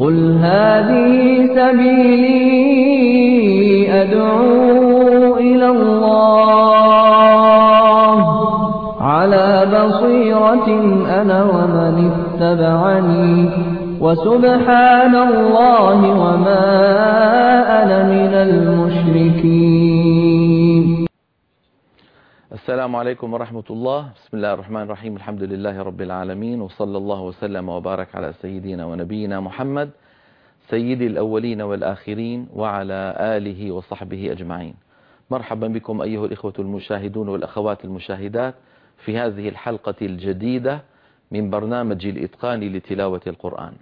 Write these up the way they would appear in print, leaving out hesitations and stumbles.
قل هذه سبيلي أدعو إلى الله على بصيرة أنا ومن اتبعني وسبحان الله وما أنا من المشركين. السلام عليكم ورحمة الله. بسم الله الرحمن الرحيم. الحمد لله رب العالمين، وصلى الله وسلم وبارك على سيدنا ونبينا محمد سيد الأولين والآخرين وعلى آله وصحبه أجمعين. مرحبا بكم أيها الإخوة المشاهدون والأخوات المشاهدات في هذه الحلقة الجديدة من برنامج الإتقان لتلاوة القرآن.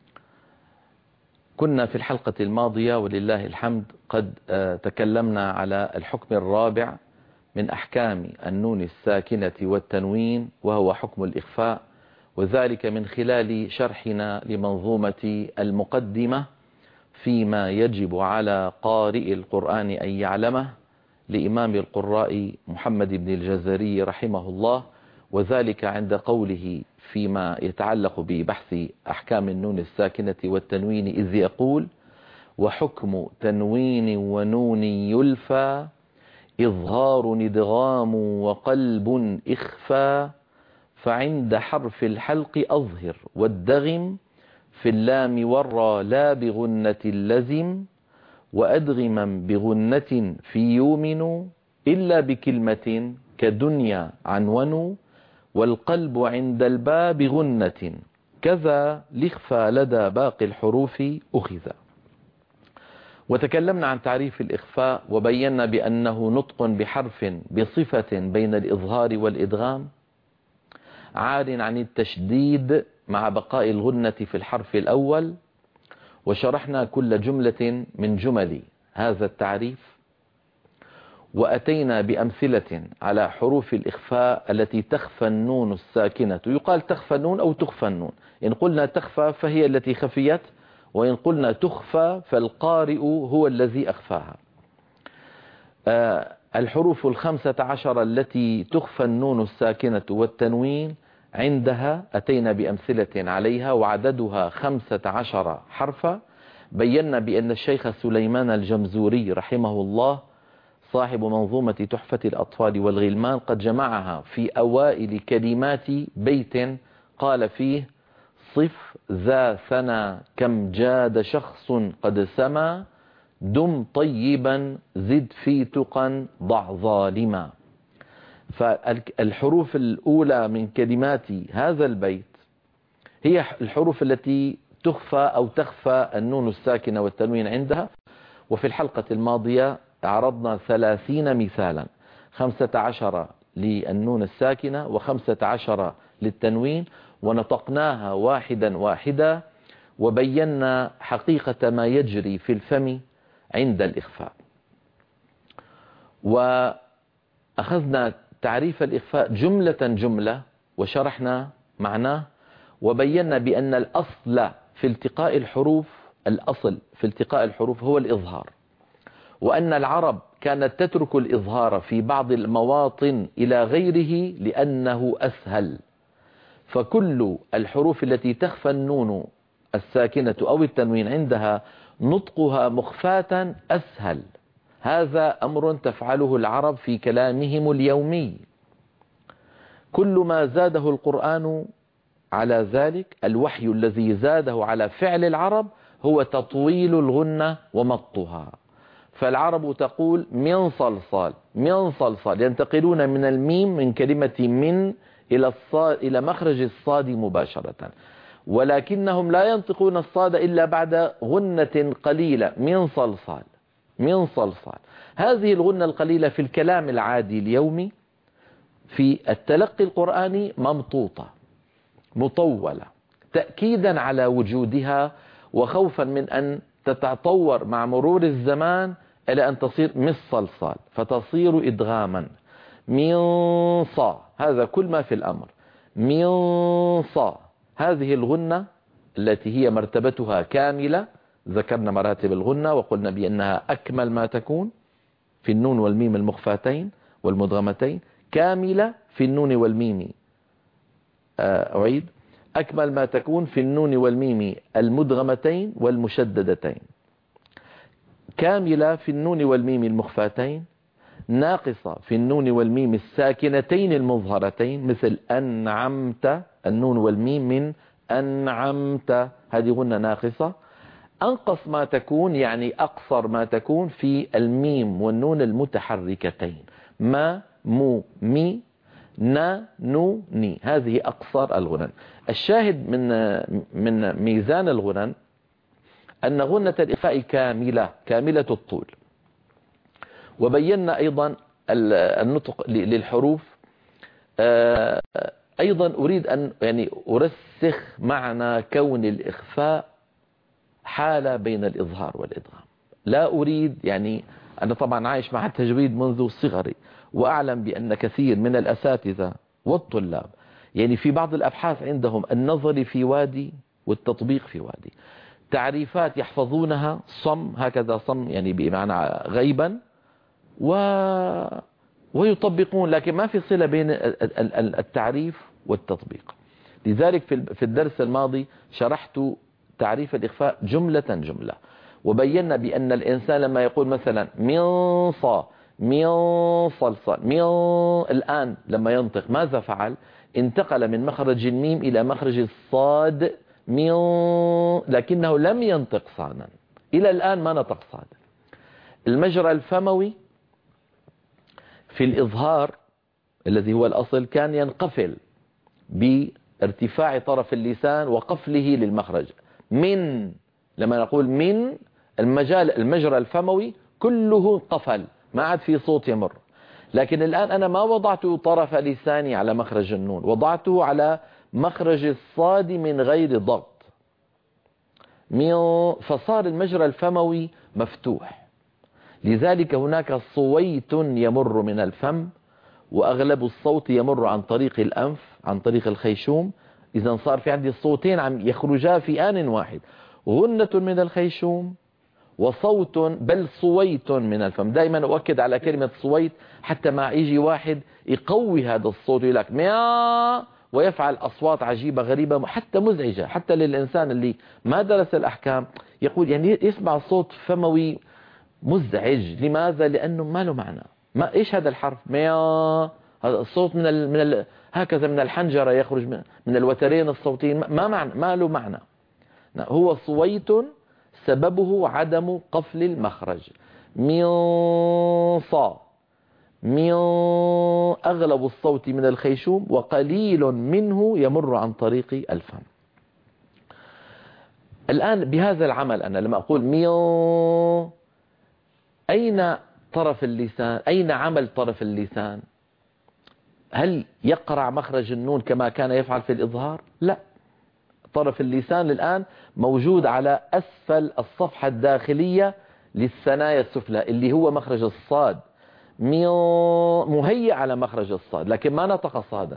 كنا في الحلقة الماضية ولله الحمد قد تكلمنا على الحكم الرابع من أحكام النون الساكنة والتنوين، وهو حكم الإخفاء، وذلك من خلال شرحنا لمنظومة المقدمة فيما يجب على قارئ القرآن أن يعلمه لإمام القراء محمد بن الجزري رحمه الله، وذلك عند قوله فيما يتعلق ببحث أحكام النون الساكنة والتنوين إذ يقول: وحكم تنوين ونون يلفى إظهار ندغام وقلب إخفى، فعند حرف الحلق أظهر والدغم في اللام والرا لا بغنة اللزم، وأدغما بغنة في يومن إلا بكلمة كدنيا عنون، والقلب عند الباء بغنة كذا الإخفى لدى باقي الحروف أخذ. وتكلمنا عن تعريف الإخفاء وبينا بأنه نطق بحرف بصفة بين الإظهار والإدغام، عار عن التشديد مع بقاء الغنة في الحرف الأول، وشرحنا كل جملة من جمل هذا التعريف، وأتينا بأمثلة على حروف الإخفاء التي تخفى النون الساكنة. يقال تخفى النون أو تخفى النون، إن قلنا تخفى فهي التي خفيت، وإن قلنا تخفى فالقارئ هو الذي أخفاها. الحروف 15 التي تخفى النون الساكنة والتنوين عندها أتينا بأمثلة عليها، وعددها 15 حرفا. بينا بأن الشيخ سليمان الجمزوري رحمه الله صاحب منظومة تحفة الأطفال والغلمان قد جمعها في أوائل كلمات بيت قال فيه: صف ذا ثنى كم جاد شخص قد سما، دم طيبا زد في تقا ضع ظالما. فالحروف الأولى من كلمات هذا البيت هي الحروف التي تخفى أو تخفى النون الساكنة والتنوين عندها. وفي الحلقة الماضية عرضنا 30 مثالا، 15 للنون الساكنة و15 للتنوين، ونطقناها واحدا واحدا، وبينا حقيقة ما يجري في الفم عند الإخفاء. وأخذنا تعريف الإخفاء جملة جملة وشرحنا معناه، وبينا بأن الأصل في التقاء الحروف، الأصل في التقاء الحروف هو الإظهار، وأن العرب كانت تترك الإظهار في بعض المواطن إلى غيره لأنه أسهل. فكل الحروف التي تخفى النون الساكنة أو التنوين عندها نطقها مخفاة أسهل. هذا أمر تفعله العرب في كلامهم اليومي. كل ما زاده القرآن على ذلك، الوحي الذي زاده على فعل العرب، هو تطويل الغنة ومطها. فالعرب تقول من صلصال، من صلصال، ينتقلون من الميم من كلمة من إلى مخرج الصاد مباشرة، ولكنهم لا ينطقون الصاد إلا بعد غنة قليلة، من صلصال، من صلصال. هذه الغنة القليلة في الكلام العادي اليومي في التلقي القرآني ممطوطة مطولة، تأكيدا على وجودها وخوفا من أن تتطور مع مرور الزمان إلى أن تصير مس صلصال فتصير إدغاما. من صا، هذا كل ما في الأمر. من صا، هذه الغنة التي هي مرتبتها كاملة، ذكرنا مراتب الغنة وقلنا بأنها أكمل ما تكون في النون والميم المخفاتين والمدغمتين، كاملة في النون والميم. أعيد: أكمل ما تكون في النون والميم المدغمتين والمشددتين، كاملة في النون والميم المخفاتين، ناقصة في النون والميم الساكنتين المظهرتين مثل أنعمت، النون والميم من أنعمت هذه غنة ناقصة. أنقص ما تكون يعني أقصر ما تكون في الميم والنون المتحركتين، ما مو مي نا نو ني، هذه أقصر الغنن. الشاهد من ميزان الغنن أن غنة الإخفاء كاملة الطول. وبينا أيضا النطق للحروف. أيضا أريد أن يعني أرسخ معنى كون الإخفاء حالة بين الإظهار والإدغام. لا أريد يعني، أنا طبعا عايش مع التجويد منذ صغري، وأعلم بأن كثير من الأساتذة والطلاب يعني في بعض الأبحاث عندهم النظر في وادي والتطبيق في وادي، تعريفات يحفظونها صم هكذا، صم يعني بمعنى غيبا، ويطبقون، لكن ما في صلة بين التعريف والتطبيق. لذلك في الدرس الماضي شرحت تعريف الإخفاء جملة، وبينا بأن الإنسان لما يقول مثلا من صا من صلصال من، الآن لما ينطق ماذا فعل؟ انتقل من مخرج الميم إلى مخرج الصاد من، لكنه لم ينطق صادا، إلى الآن ما نطق صادا. المجرى الفموي في الإظهار الذي هو الأصل كان ينقفل بارتفاع طرف اللسان وقفله للمخرج. من، لما نقول من، المجرى الفموي كله قفل، ما عاد في صوت يمر. لكن الآن أنا ما وضعت طرف لساني على مخرج النون، وضعته على مخرج الصاد من غير ضغط، فصار المجرى الفموي مفتوح. لذلك هناك صويت يمر من الفم، وأغلب الصوت يمر عن طريق الأنف، عن طريق الخيشوم. إذا صار في عندي الصوتين عم يخرجا في آن واحد، غنة من الخيشوم وصوت، بل صويت من الفم. دائما أؤكد على كلمة صويت حتى ما يجي واحد يقوي هذا الصوت، يقول لك ميا، ويفعل أصوات عجيبة غريبة حتى مزعجة، حتى للإنسان اللي ما درس الأحكام يقول يعني يسمع صوت فموي مزعج. لماذا؟ لأنه ما له معنى. ما إيش هذا الحرف ميا؟ هذا الصوت هكذا من الحنجرة يخرج من الوترين الصوتيين، ما له معنى. هو صويت سببه عدم قفل المخرج. من صا، من، أغلب الصوت من الخيشوم وقليل منه يمر عن طريق الفم. الآن بهذا العمل أنا لما أقول من، أين طرف اللسان؟ أين عمل طرف اللسان؟ هل يقرع مخرج النون كما كان يفعل في الإظهار؟ لا، طرف اللسان الآن موجود على أسفل الصفحة الداخلية للثنايا السفلى اللي هو مخرج الصاد، مهيئ على مخرج الصاد، لكن ما نطق صادا.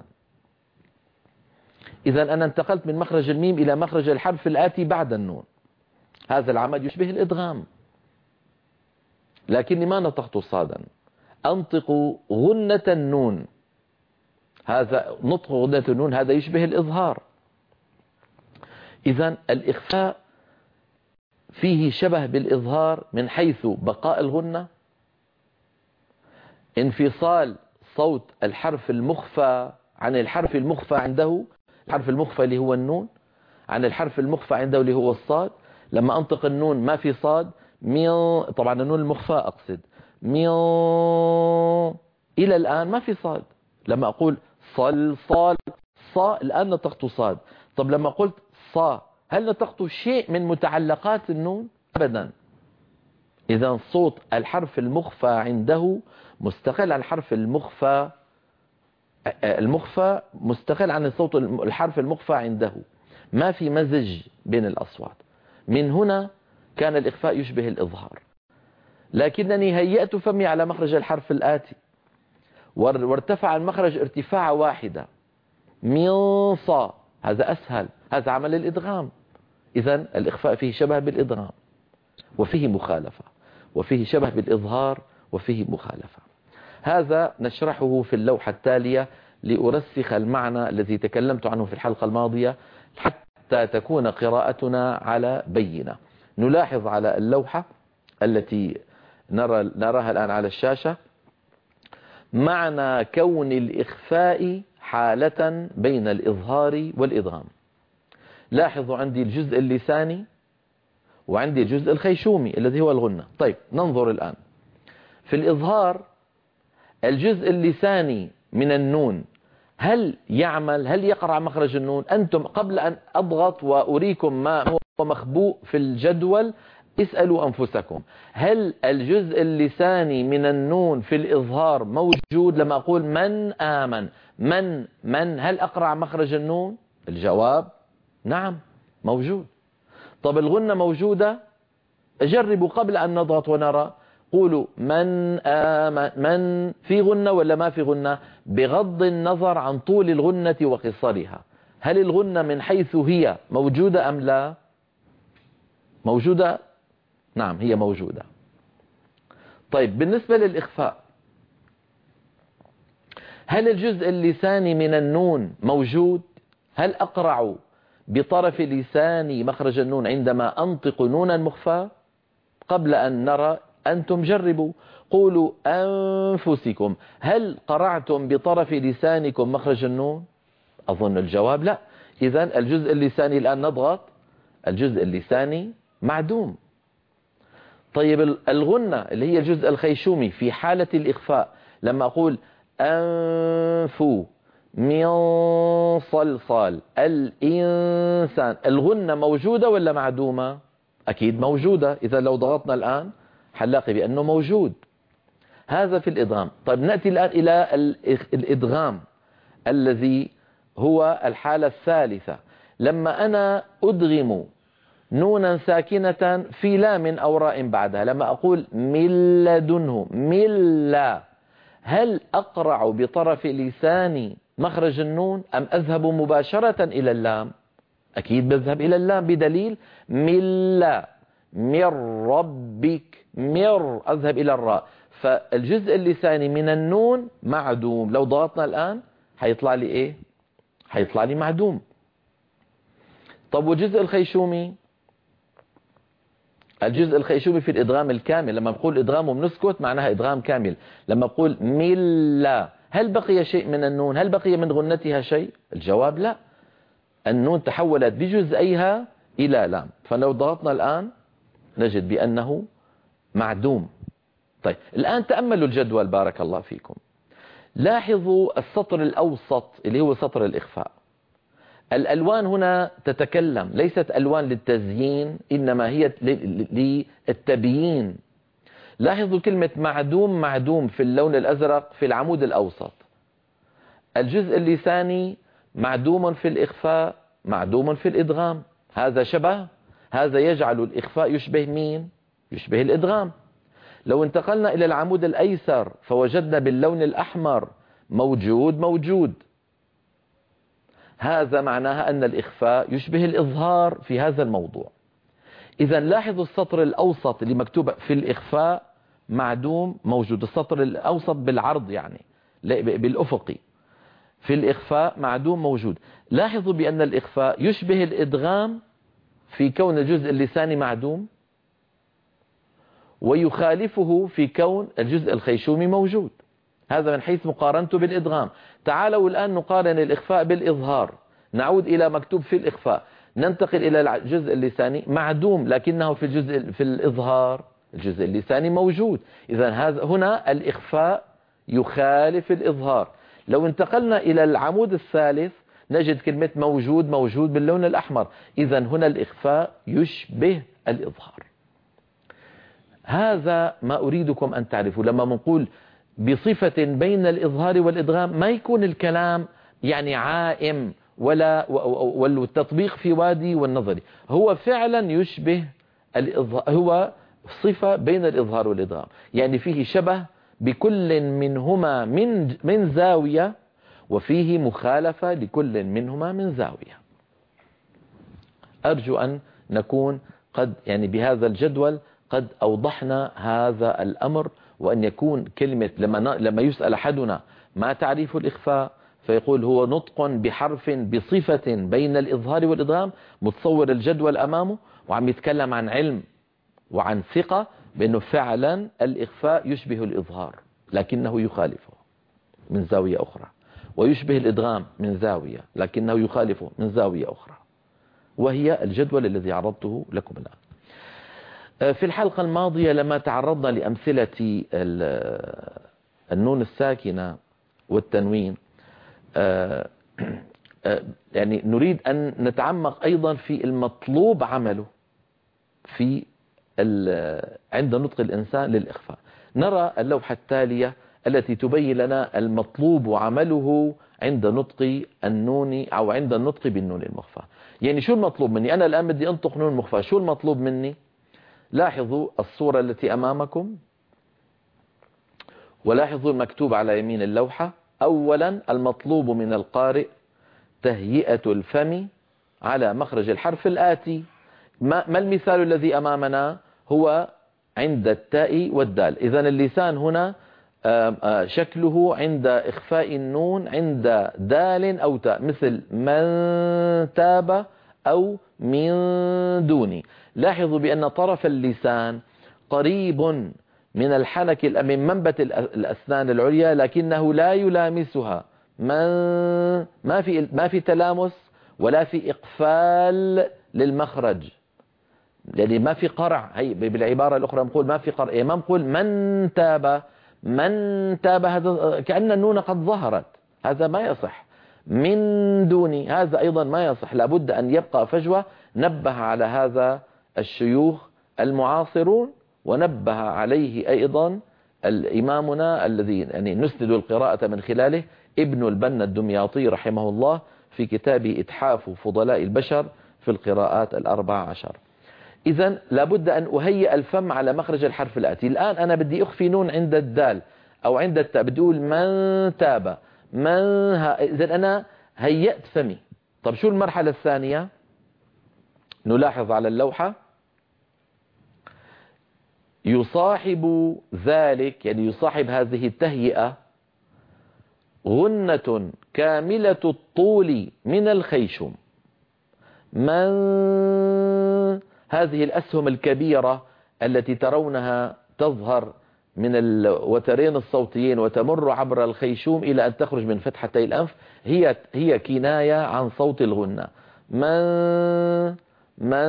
إذا أنا انتقلت من مخرج الميم إلى مخرج الحرف الآتي بعد النون. هذا العمل يشبه الإدغام، لكني ما نطقت صادا، أنطق غنة النون. هذا نطق غنة النون، هذا يشبه الإظهار. إذن الإخفاء فيه شبه بالإظهار من حيث بقاء الغنة، انفصال صوت الحرف المخفى عن الحرف المخفى عنده، الحرف المخفى اللي هو النون عن الحرف المخفى عنده اللي هو الصاد. لما أنطق النون ما في صاد، طبعا النون المخفى أقصد، إلى الآن ما في صاد. لما أقول صل صال صا، الآن نطقت صاد. طب لما قلت صا، هل نطقت شيء من متعلقات النون؟ أبدا. إذا صوت الحرف المخفى عنده مستقل عن الحرف المخفى مستقل عن صوت الحرف المخفى عنده، ما في مزج بين الأصوات. من هنا كان الإخفاء يشبه الإظهار، لكنني هيأت فمي على مخرج الحرف الآتي وارتفع المخرج ارتفاع واحدة، من صا، هذا أسهل، هذا عمل الإدغام. إذن الإخفاء فيه شبه بالإدغام وفيه مخالفة، وفيه شبه بالإظهار وفيه مخالفة. هذا نشرحه في اللوحة التالية لأرسخ المعنى الذي تكلمت عنه في الحلقة الماضية، حتى تكون قراءتنا على بينة. نلاحظ على اللوحة التي نراها الآن على الشاشة معنى كون الإخفاء حالة بين الإظهار والإدغام. لاحظوا عندي الجزء اللساني وعندي الجزء الخيشومي الذي هو الغنة. طيب ننظر الآن في الإظهار. الجزء اللساني من النون هل يعمل، هل يقرع مخرج النون؟ أنتم قبل أن أضغط وأريكم ما هو مخبوء في الجدول اسألوا أنفسكم، هل الجزء اللساني من النون في الإظهار موجود؟ لما أقول من آمن، من هل أقرع مخرج النون؟ الجواب نعم موجود. طب الغنة موجودة؟ جربوا قبل أن نضغط ونرى. قولوا من آمن، من في غنة ولا ما في غنة؟ بغض النظر عن طول الغنة وقصرها، هل الغنة من حيث هي موجودة أم لا؟ موجودة؟ نعم هي موجودة. طيب بالنسبة للإخفاء، هل الجزء اللساني من النون موجود؟ هل أقرع بطرف لساني مخرج النون عندما أنطق نونا مخفى؟ قبل أن نرى أنتم جربوا. قولوا أنفسكم، هل قرعتم بطرف لسانكم مخرج النون؟ أظن الجواب لا. إذن الجزء اللساني الآن نضغط، الجزء اللساني معدوم. طيب الغنة اللي هي الجزء الخيشومي في حالة الإخفاء، لما أقول أنفو من صلصال الإنسان، الغنة موجودة ولا معدومة؟ أكيد موجودة. إذا لو ضغطنا الآن حنلاقي بأنه موجود. هذا في الإدغام. طيب نأتي الآن إلى الإدغام الذي هو الحالة الثالثة، لما أنا أدغم نونا ساكنة في لام أو راء بعدها، لما أقول من لدنه، ملا، هل أقرع بطرف لساني مخرج النون أم أذهب مباشرة إلى اللام؟ أكيد بذهب إلى اللام بدليل ملا، من ربك، أذهب إلى الراء. فالجزء اللساني من النون معدوم. لو ضغطنا الآن هيطلع لي إيه؟ هيطلع لي معدوم. طب والجزء الخيشومي؟ الجزء الخيشومي في الإدغام الكامل، لما بقول إدغام وبنسكت معناها إدغام كامل. لما بقول ملا، هل بقي شيء من النون؟ هل بقي من غنتها شيء؟ الجواب لا، النون تحولت بجزئيها إلى لام. فلو ضغطنا الآن نجد بأنه معدوم. طيب الآن تأملوا الجدول بارك الله فيكم. لاحظوا السطر الأوسط اللي هو سطر الإخفاء. الألوان هنا تتكلم، ليست ألوان للتزيين إنما هي للتبيين. لاحظوا كلمة معدوم، معدوم في اللون الأزرق في العمود الأوسط. الجزء اللساني معدوم في الإخفاء، معدوم في الإدغام. هذا شبه، هذا يجعل الإخفاء يشبه مين؟ يشبه الإدغام. لو انتقلنا إلى العمود الأيسر فوجدنا باللون الأحمر موجود. هذا معناها أن الإخفاء يشبه الإظهار في هذا الموضوع. إذا لاحظوا السطر الأوسط اللي مكتوب في الإخفاء معدوم موجود، السطر الأوسط بالعرض يعني بالأفقي، في الإخفاء معدوم موجود. لاحظوا بأن الإخفاء يشبه الإدغام في كون الجزء اللساني معدوم، ويخالفه في كون الجزء الخيشومي موجود. هذا من حيث مقارنته بالإدغام. تعالوا الآن نقارن الإخفاء بالإظهار. نعود إلى مكتوب في الإخفاء، ننتقل إلى الجزء اللساني معدوم، لكنه في الإظهار الجزء اللساني موجود. إذا هنا الإخفاء يخالف الإظهار. لو انتقلنا إلى العمود الثالث نجد كلمة موجود باللون الأحمر. إذا هنا الإخفاء يشبه الإظهار. هذا ما أريدكم أن تعرفوا. لما نقول بصفة بين الإظهار والإدغام ما يكون الكلام يعني عائم والتطبيق في وادي والنظري، هو فعلا يشبه الإظهار، هو صفة بين الإظهار والإدغام، يعني فيه شبه بكل منهما من زاوية، وفيه مخالفة لكل منهما من زاوية. أرجو أن نكون قد يعني بهذا الجدول قد أوضحنا هذا الأمر، وأن يكون كلمة لما يسأل أحدنا ما تعريف الإخفاء فيقول هو نطق بحرف بصفة بين الإظهار والإدغام، متصور الجدول أمامه وعم يتكلم عن علم وعن ثقة بأنه فعلا الإخفاء يشبه الإظهار لكنه يخالفه من زاوية أخرى، ويشبه الإدغام من زاوية لكنه يخالفه من زاوية أخرى، وهي الجدول الذي عرضته لكم الآن. في الحلقة الماضية لما تعرضنا لأمثلة النون الساكنة والتنوين، يعني نريد أن نتعمق أيضا في المطلوب عمله في عند نطق الإنسان للإخفاء. نرى اللوحة التالية التي تبين لنا المطلوب عمله عند نطق النون أو عند النطق بالنون المخفى. يعني شو المطلوب مني؟ أنا الآن بدي أنطق نون مخفى، شو المطلوب مني؟ لاحظوا الصورة التي أمامكم ولاحظوا المكتوب على يمين اللوحة. أولا المطلوب من القارئ تهيئة الفم على مخرج الحرف الآتي. ما المثال الذي أمامنا؟ هو عند التاء والدال. إذن اللسان هنا شكله عند إخفاء النون عند دال أو تاء، مثل من تاب أو من دوني. لاحظوا بأن طرف اللسان قريب من الحنك من منبت الأسنان العليا لكنه لا يلامسها، ما في تلامس ولا في إقفال للمخرج، يعني ما في قرع. هي بالعبارة الأخرى نقول ما في قرع، ما نقول من تاب، من تاب هذا كأن النون قد ظهرت، هذا ما يصح. من دوني هذا أيضا ما يصح، لابد أن يبقى فجوة. نبه على هذا الشيوخ المعاصرون، ونبه عليه أيضا الإمامنا الذي يعني نسند القراءة من خلاله ابن البنا الدمياطي رحمه الله في كتابه إتحاف فضلاء البشر في القراءات 14. إذن لابد أن أهيئ الفم على مخرج الحرف الآتي. الآن أنا بدي أخفي نون عند الدال أو عند التاء، بدي أقول من تاب إذن أنا هيأت فمي. طب شو المرحلة الثانية؟ نلاحظ على اللوحة يصاحب ذلك، يعني يصاحب هذه التهيئة غنة كاملة الطول من الخيشوم. من هذه الأسهم الكبيرة التي ترونها تظهر من الوترين الصوتيين وتمر عبر الخيشوم إلى أن تخرج من فتحتي الأنف، هي كناية عن صوت الغنة. من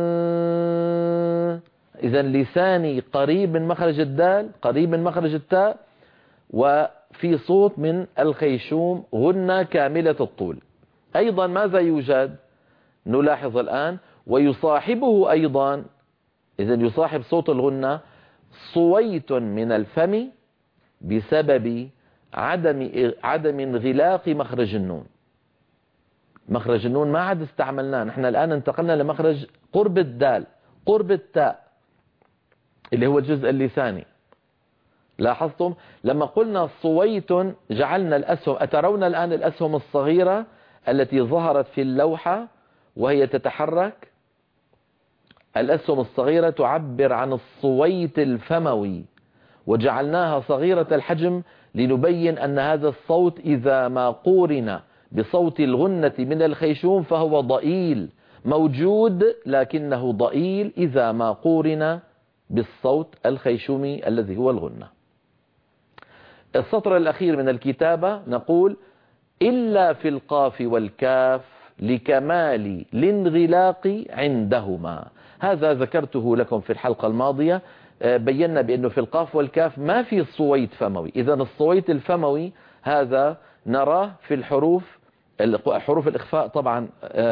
إذا لساني قريب من مخرج الدال، قريب من مخرج التاء، وفي صوت من الخيشوم غنة كاملة الطول. أيضا ماذا يوجد؟ نلاحظ الآن ويصاحبه أيضا، إذا يصاحب صوت الغنة صويت من الفم بسبب عدم انغلاق مخرج النون. مخرج النون ما عاد استعملناه، نحن الآن انتقلنا لمخرج قرب الدال، قرب التاء اللي هو الجزء اللساني. لاحظتم لما قلنا صويت جعلنا الأسهم، أترون الآن الأسهم الصغيرة التي ظهرت في اللوحة وهي تتحرك؟ الأسهم الصغيرة تعبر عن الصويت الفموي، وجعلناها صغيرة الحجم لنبين أن هذا الصوت إذا ما قورن بصوت الغنة من الخيشوم فهو ضئيل، موجود لكنه ضئيل إذا ما قورن بالصوت الخيشومي الذي هو الغنة. السطر الأخير من الكتابة نقول إلا في القاف والكاف لكمال الانغلاق عندهما. هذا ذكرته لكم في الحلقة الماضية، بينا بأنه في القاف والكاف ما في صويت فموي. إذن الصويت الفموي هذا نراه في حروف الإخفاء. طبعا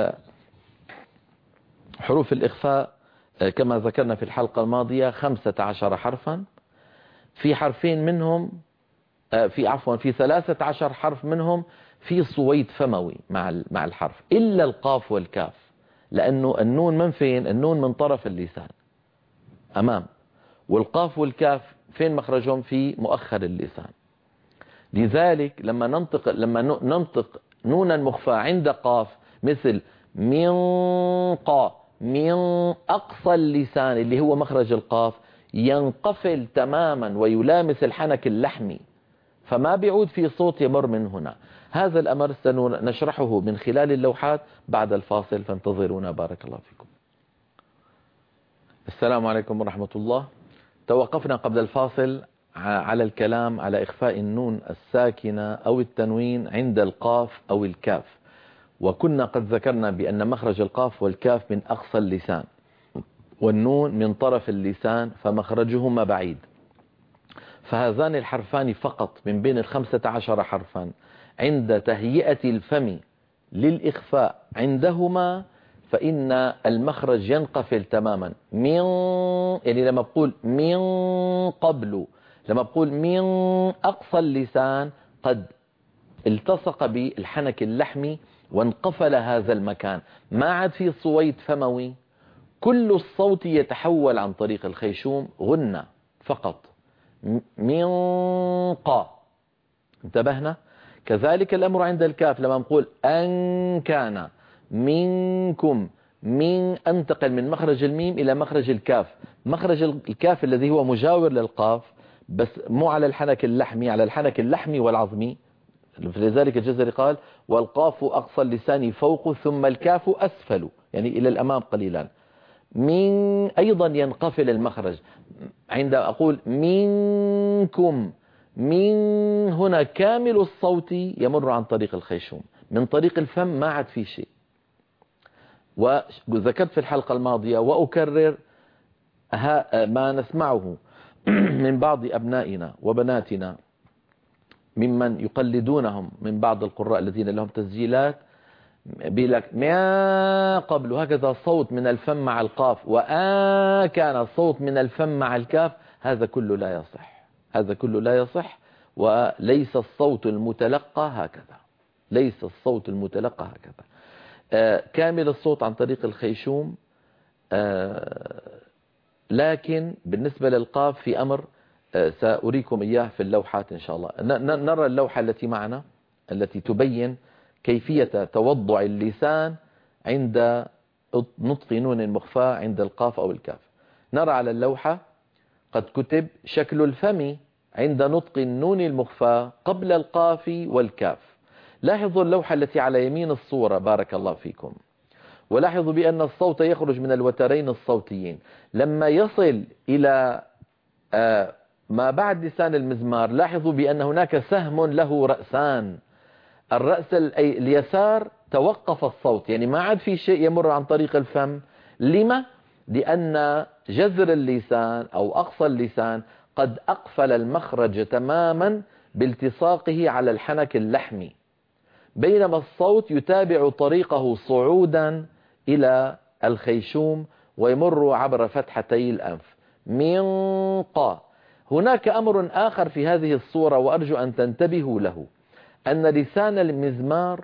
حروف الإخفاء كما ذكرنا في الحلقة الماضية 15 حرفا، في حرفين منهم في 13 حرف منهم في صويت فموي مع الحرف، إلا القاف والكاف، لأنه النون من فين؟ النون من طرف اللسان أمام، والقاف والكاف فين مخرجهم؟ في مؤخر اللسان. لذلك لما ننطق نونا مخفى عند قاف مثل من قا، من أقصى اللسان اللي هو مخرج القاف ينقفل تماما ويلامس الحنك اللحمي، فما بيعود في صوت يمر من هنا. هذا الأمر سنشرحه من خلال اللوحات بعد الفاصل، فانتظرونا بارك الله فيكم. السلام عليكم ورحمة الله. توقفنا قبل الفاصل على الكلام على إخفاء النون الساكنة أو التنوين عند القاف أو الكاف، وكنا قد ذكرنا بأن مخرج القاف والكاف من أقصى اللسان، والنون من طرف اللسان، فمخرجهما بعيد. فهذان الحرفان فقط من بين 15 حرفا عند تهيئة الفم للإخفاء عندهما فإن المخرج ينقفل تماما. من يعني لما بقول من قبل، لما بقول من أقصى اللسان قد التصق بالحنك اللحمي وانقفل هذا المكان، ما عاد في صويت فموي، كل الصوت يتحول عن طريق الخيشوم غنة فقط. من قا، انتبهنا؟ كذلك الأمر عند الكاف، لما نقول أن كان منكم، من انتقل من مخرج الميم إلى مخرج الكاف. مخرج الكاف الذي هو مجاور للقاف بس مو على الحنك اللحمي، على الحنك اللحمي والعظمي. لذلك الجزري قال والقاف أقصى اللسان فوق ثم الكاف أسفل، يعني إلى الأمام قليلا. من أيضا ينقفل المخرج عند أقول منكم، من هنا كامل الصوت يمر عن طريق الخيشوم، من طريق الفم ما عاد في شيء. وذكرت في الحلقة الماضية وأكرر ما نسمعه من بعض أبنائنا وبناتنا ممن يقلدونهم من بعض القراء الذين لهم تسجيلات، بيقول ما قبل هكذا صوت من الفم مع القاف، كان صوت من الفم مع الكاف، هذا كله لا يصح، هذا كله لا يصح. وليس الصوت المتلقى هكذا، ليس الصوت المتلقى هكذا. كامل الصوت عن طريق الخيشوم. لكن بالنسبة للقاف في أمر سأريكم إياه في اللوحات إن شاء الله. نرى اللوحة التي معنا التي تبين كيفية توضع اللسان عند نطق نون المخفاة عند القاف أو الكاف. نرى على اللوحة قد كتب شكل الفم عند نطق النون المخفاة قبل القاف والكاف. لاحظوا اللوحة التي على يمين الصورة بارك الله فيكم، ولاحظوا بأن الصوت يخرج من الوترين الصوتيين. لما يصل إلى ما بعد لسان المزمار لاحظوا بأن هناك سهم له رأسان. الرأس اليسار توقف الصوت، يعني ما عاد في شيء يمر عن طريق الفم. لما؟ لأن جذر اللسان أو أقصى اللسان قد أقفل المخرج تماما بالتصاقه على الحنك اللحمي، بينما الصوت يتابع طريقه صعودا إلى الخيشوم ويمر عبر فتحتي الأنف. من قا. هناك أمر آخر في هذه الصورة وأرجو أن تنتبهوا له، أن لسان المزمار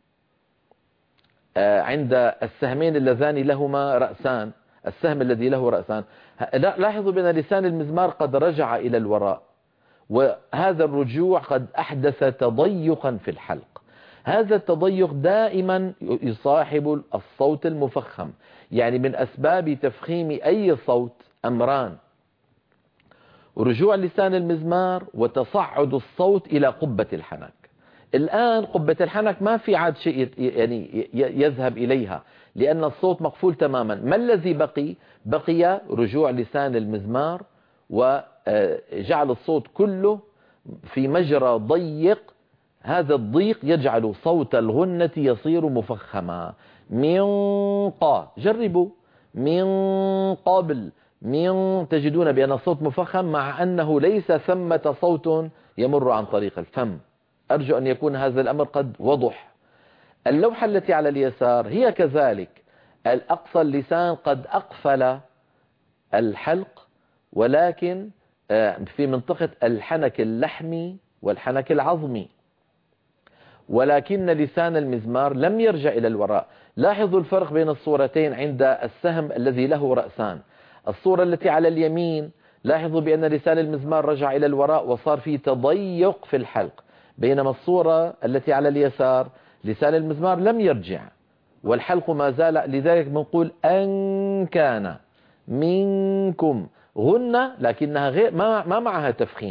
عند السهمين اللذان لهما رأسان، السهم الذي له رأسان، لاحظوا بأن لسان المزمار قد رجع إلى الوراء، وهذا الرجوع قد أحدث تضيقا في الحلق. هذا التضيق دائما يصاحب الصوت المفخم. يعني من أسباب تفخيم أي صوت أمران: رجوع لسان المزمار وتصعد الصوت إلى قبة الحنك. الآن قبة الحنك ما في عاد شيء يعني يذهب إليها لأن الصوت مقفول تماما. ما الذي بقي؟ بقي رجوع لسان المزمار وجعل الصوت كله في مجرى ضيق. هذا الضيق يجعل صوت الغنة يصير مفخما. من قا، جربوا من قبل، من تجدون بأن الصوت مفخم مع أنه ليس ثمة صوت يمر عن طريق الفم. أرجو أن يكون هذا الأمر قد وضح. اللوحة التي على اليسار هي كذلك، الأقصى اللسان قد أقفل الحلق، ولكن في منطقة الحنك اللحمي والحنك العظمي، ولكن لسان المزمار لم يرجع إلى الوراء. لاحظوا الفرق بين الصورتين عند السهم الذي له رأسان. الصورة التي على اليمين لاحظوا بأن لسان المزمار رجع إلى الوراء وصار فيه تضيق في الحلق، بينما الصورة التي على اليسار لسان المزمار لم يرجع والحلق ما زال. لذلك بنقول أن كان منكم غنة، لكنها غير ما معها تفخيم.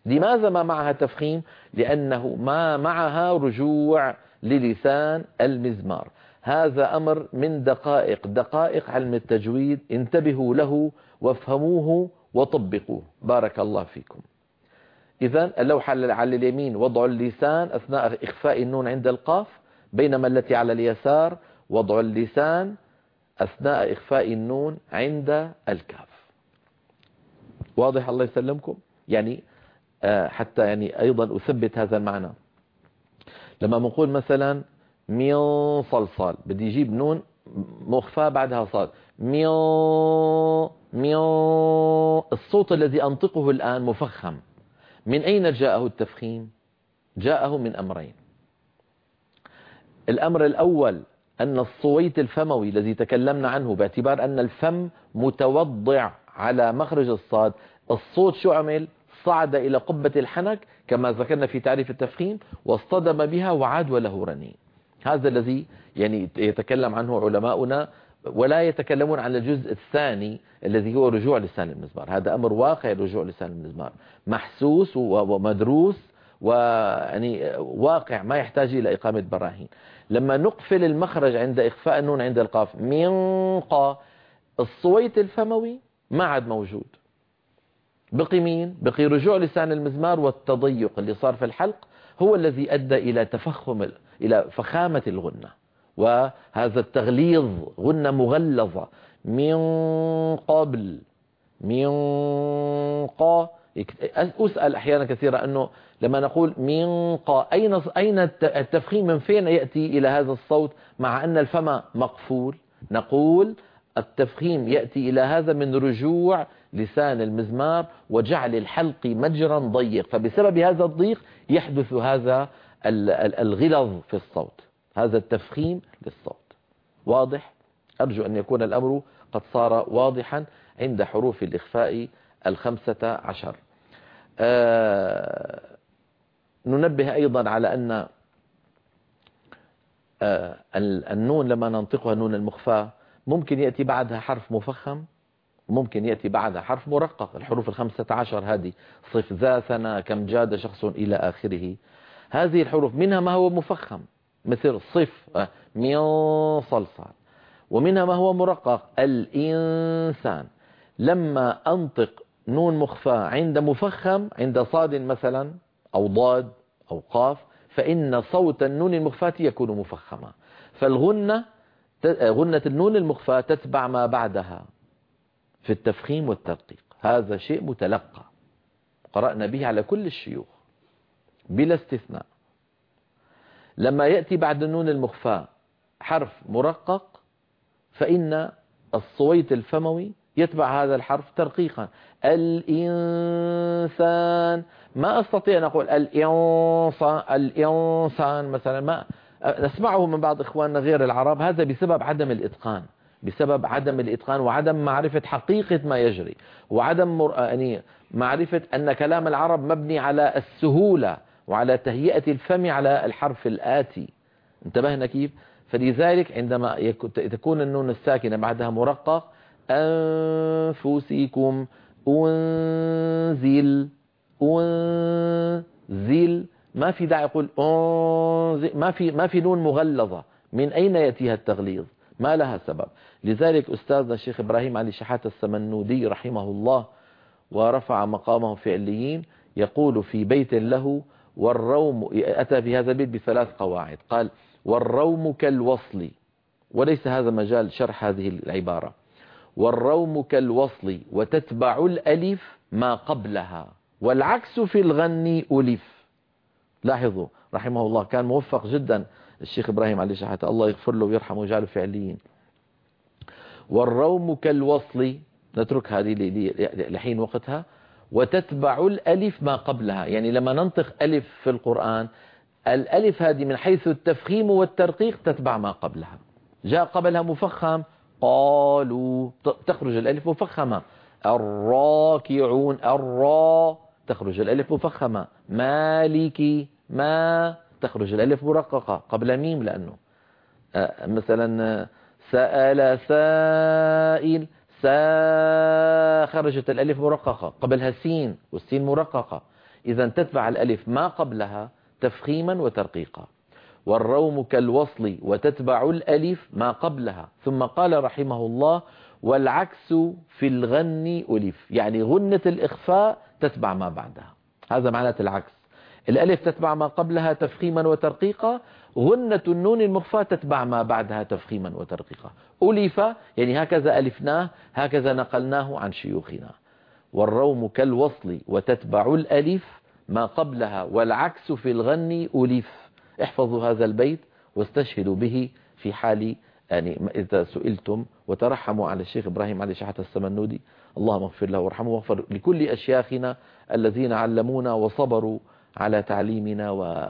لماذا ما معها تفخيم؟ لأنه ما معها رجوع للسان المزمار. هذا أمر من دقائق علم التجويد، انتبهوا له وافهموه وطبقوه. بارك الله فيكم. إذن اللوحة على اليمين وضع اللسان أثناء إخفاء النون عند القاف، بينما التي على اليسار وضع اللسان أثناء إخفاء النون عند الكاف. واضح؟ الله يسلمكم. يعني حتى يعني أيضا أثبت هذا المعنى، لما بنقول مثلا من صلصال بدي يجيب نون مخفى بعدها صاد، من الصوت الذي أنطقه الآن مفخم. من أين جاءه التفخيم؟ جاءه من أمرين. الأمر الأول أن الصويت الفموي الذي تكلمنا عنه، باعتبار أن الفم متوضع على مخرج الصاد، الصوت شو عمل؟ صعد إلى قبة الحنك كما ذكرنا في تعريف التفخيم، واصطدم بها وعاد وله رنين. هذا الذي يعني يتكلم عنه علماؤنا، ولا يتكلمون عن الجزء الثاني الذي هو رجوع لسان المزمار. هذا أمر واقع، رجوع لسان المزمار محسوس ومدروس ويعني واقع، ما يحتاج إلى إقامة براهين. لما نقفل المخرج عند إخفاء النون عند القاف، من قا، الصويت الفموي ما عاد موجود، بقي مين؟ بقي رجوع لسان المزمار، والتضيق اللي صار في الحلق هو الذي أدى إلى تفخم، إلى فخامة الغنة، وهذا التغليظ، غنة مغلظة. من قبل، من قا. أسأل أحيانا كثيرا أنه لما نقول من قا، أين التفخيم؟ من فين يأتي إلى هذا الصوت مع أن الفم مقفول؟ نقول التفخيم يأتي إلى هذا من رجوع لسان المزمار وجعل الحلق مجرا ضيق، فبسبب هذا الضيق يحدث هذا الغلظ في الصوت، هذا التفخيم للصوت. واضح؟ أرجو أن يكون الأمر قد صار واضحا عند حروف الإخفاء 15. ننبه أيضا على أن النون لما ننطقها النون المخفاة ممكن يأتي بعدها حرف مفخم، ممكن يأتي بعدها حرف مرقق. الحروف 15 هذه، صف ذا ثنا كم جاد شخص إلى آخره، هذه الحروف منها ما هو مفخم مثل صف من صلصال، ومنها ما هو مرقق الإنسان. لما أنطق نون مخفاة عند مفخم، عند صاد مثلا أو ضاد أو قاف، فإن صوت النون المخفاة يكون مفخما، فالغنة غنة النون المخفاة تتبع ما بعدها في التفخيم والترقيق. هذا شيء متلقى قرأنا به على كل الشيوخ بلا استثناء. لما يأتي بعد النون المخفاة حرف مرقق، فإن الصويت الفموي يتبع هذا الحرف ترقيقا. الإنسان، ما أستطيع أن أقول الإنسان مثلا، ما نسمعه من بعض إخواننا غير العرب، هذا بسبب عدم الإتقان، بسبب عدم الإتقان وعدم معرفة حقيقة ما يجري، وعدم يعني معرفة أن كلام العرب مبني على السهولة وعلى تهيئة الفم على الحرف الآتي. انتبهنا كيف؟ فلذلك عندما تكون النون الساكنة بعدها مرقق، أنفسكم، أنزل، أنزل، ما في داعي يقول أنزل، ما في نون مغلظة. من أين يأتيها التغليظ؟ ما لها سبب. لذلك أستاذنا الشيخ إبراهيم علي شحاتة السمنودي رحمه الله ورفع مقامه في عليين يقول في بيت له: والروم، أتى في هذا البيت ب3 قواعد، قال: والروم كالوصل، وليس هذا مجال شرح هذه العبارة. والروم كالوصل وتتبع الألف ما قبلها، والعكس في الغني ألف. لاحظوا رحمه الله، كان موفق جدا الشيخ إبراهيم علي شحاتة، الله يغفر له ويرحمه ويجعله في عليين. والروم كالوصل، نترك هذه لحين وقتها. وتتبع الألف ما قبلها، يعني لما ننطق ألف في القرآن، الألف هذه من حيث التفخيم والترقيق تتبع ما قبلها. جاء قبلها مفخم، قالوا، تخرج الألف مفخمة. الراكعون، الرا، تخرج الألف مفخمة. مالكي، ما، تخرج الألف مرققة قبل ميم، لأنه مثلا سأل سائل، خرجت الألف مرققة قبلها سين، والسين مرققة. إذا تتبع الألف ما قبلها تفخيما وترقيقا. والروم كالوصل وتتبع الألف ما قبلها. ثم قال رحمه الله: والعكس في الغن ألف، يعني غنة الإخفاء تتبع ما بعدها. هذا معنى العكس، الألف تتبع ما قبلها تفخيما وترقيقا، غنة النون المخفاة تتبع ما بعدها تفخيما وترقيقا. ألف يعني هكذا ألفناه، هكذا نقلناه عن شيوخنا. والروم كالوصل وتتبع الألف ما قبلها، والعكس في الغن ألف. احفظوا هذا البيت واستشهدوا به في حال يعني إذا سئلتم، وترحموا على الشيخ إبراهيم علي شحاتة السمنودي، اللهم اغفر له وارحمه، واغفر لكل أشياخنا الذين علمونا وصبروا على تعليمنا،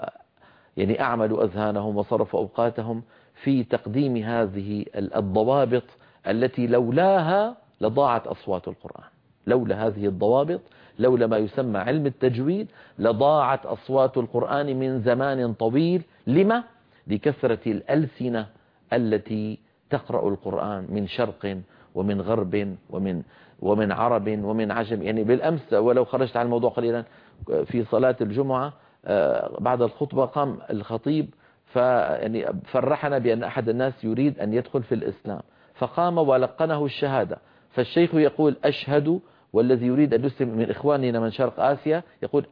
يعني أعملوا أذهانهم وصرفوا أوقاتهم في تقديم هذه الضوابط التي لولاها لضاعت أصوات القرآن. لولا هذه الضوابط، لولا ما يسمى علم التجويد، لضاعت أصوات القرآن من زمان طويل. لما؟ لكثرة الألسنة التي تقرأ القرآن من شرق ومن غرب ومن عرب ومن عجم. يعني بالأمس، ولو خرجت عن الموضوع قليلا، في صلاة الجمعة بعد الخطبة قام الخطيب يعني فرحنا بأن أحد الناس يريد أن يدخل في الإسلام، فقام ولقنه الشهادة. فالشيخ يقول أشهد، والذي يريد أن يسلم من إخواننا من شرق آسيا يقول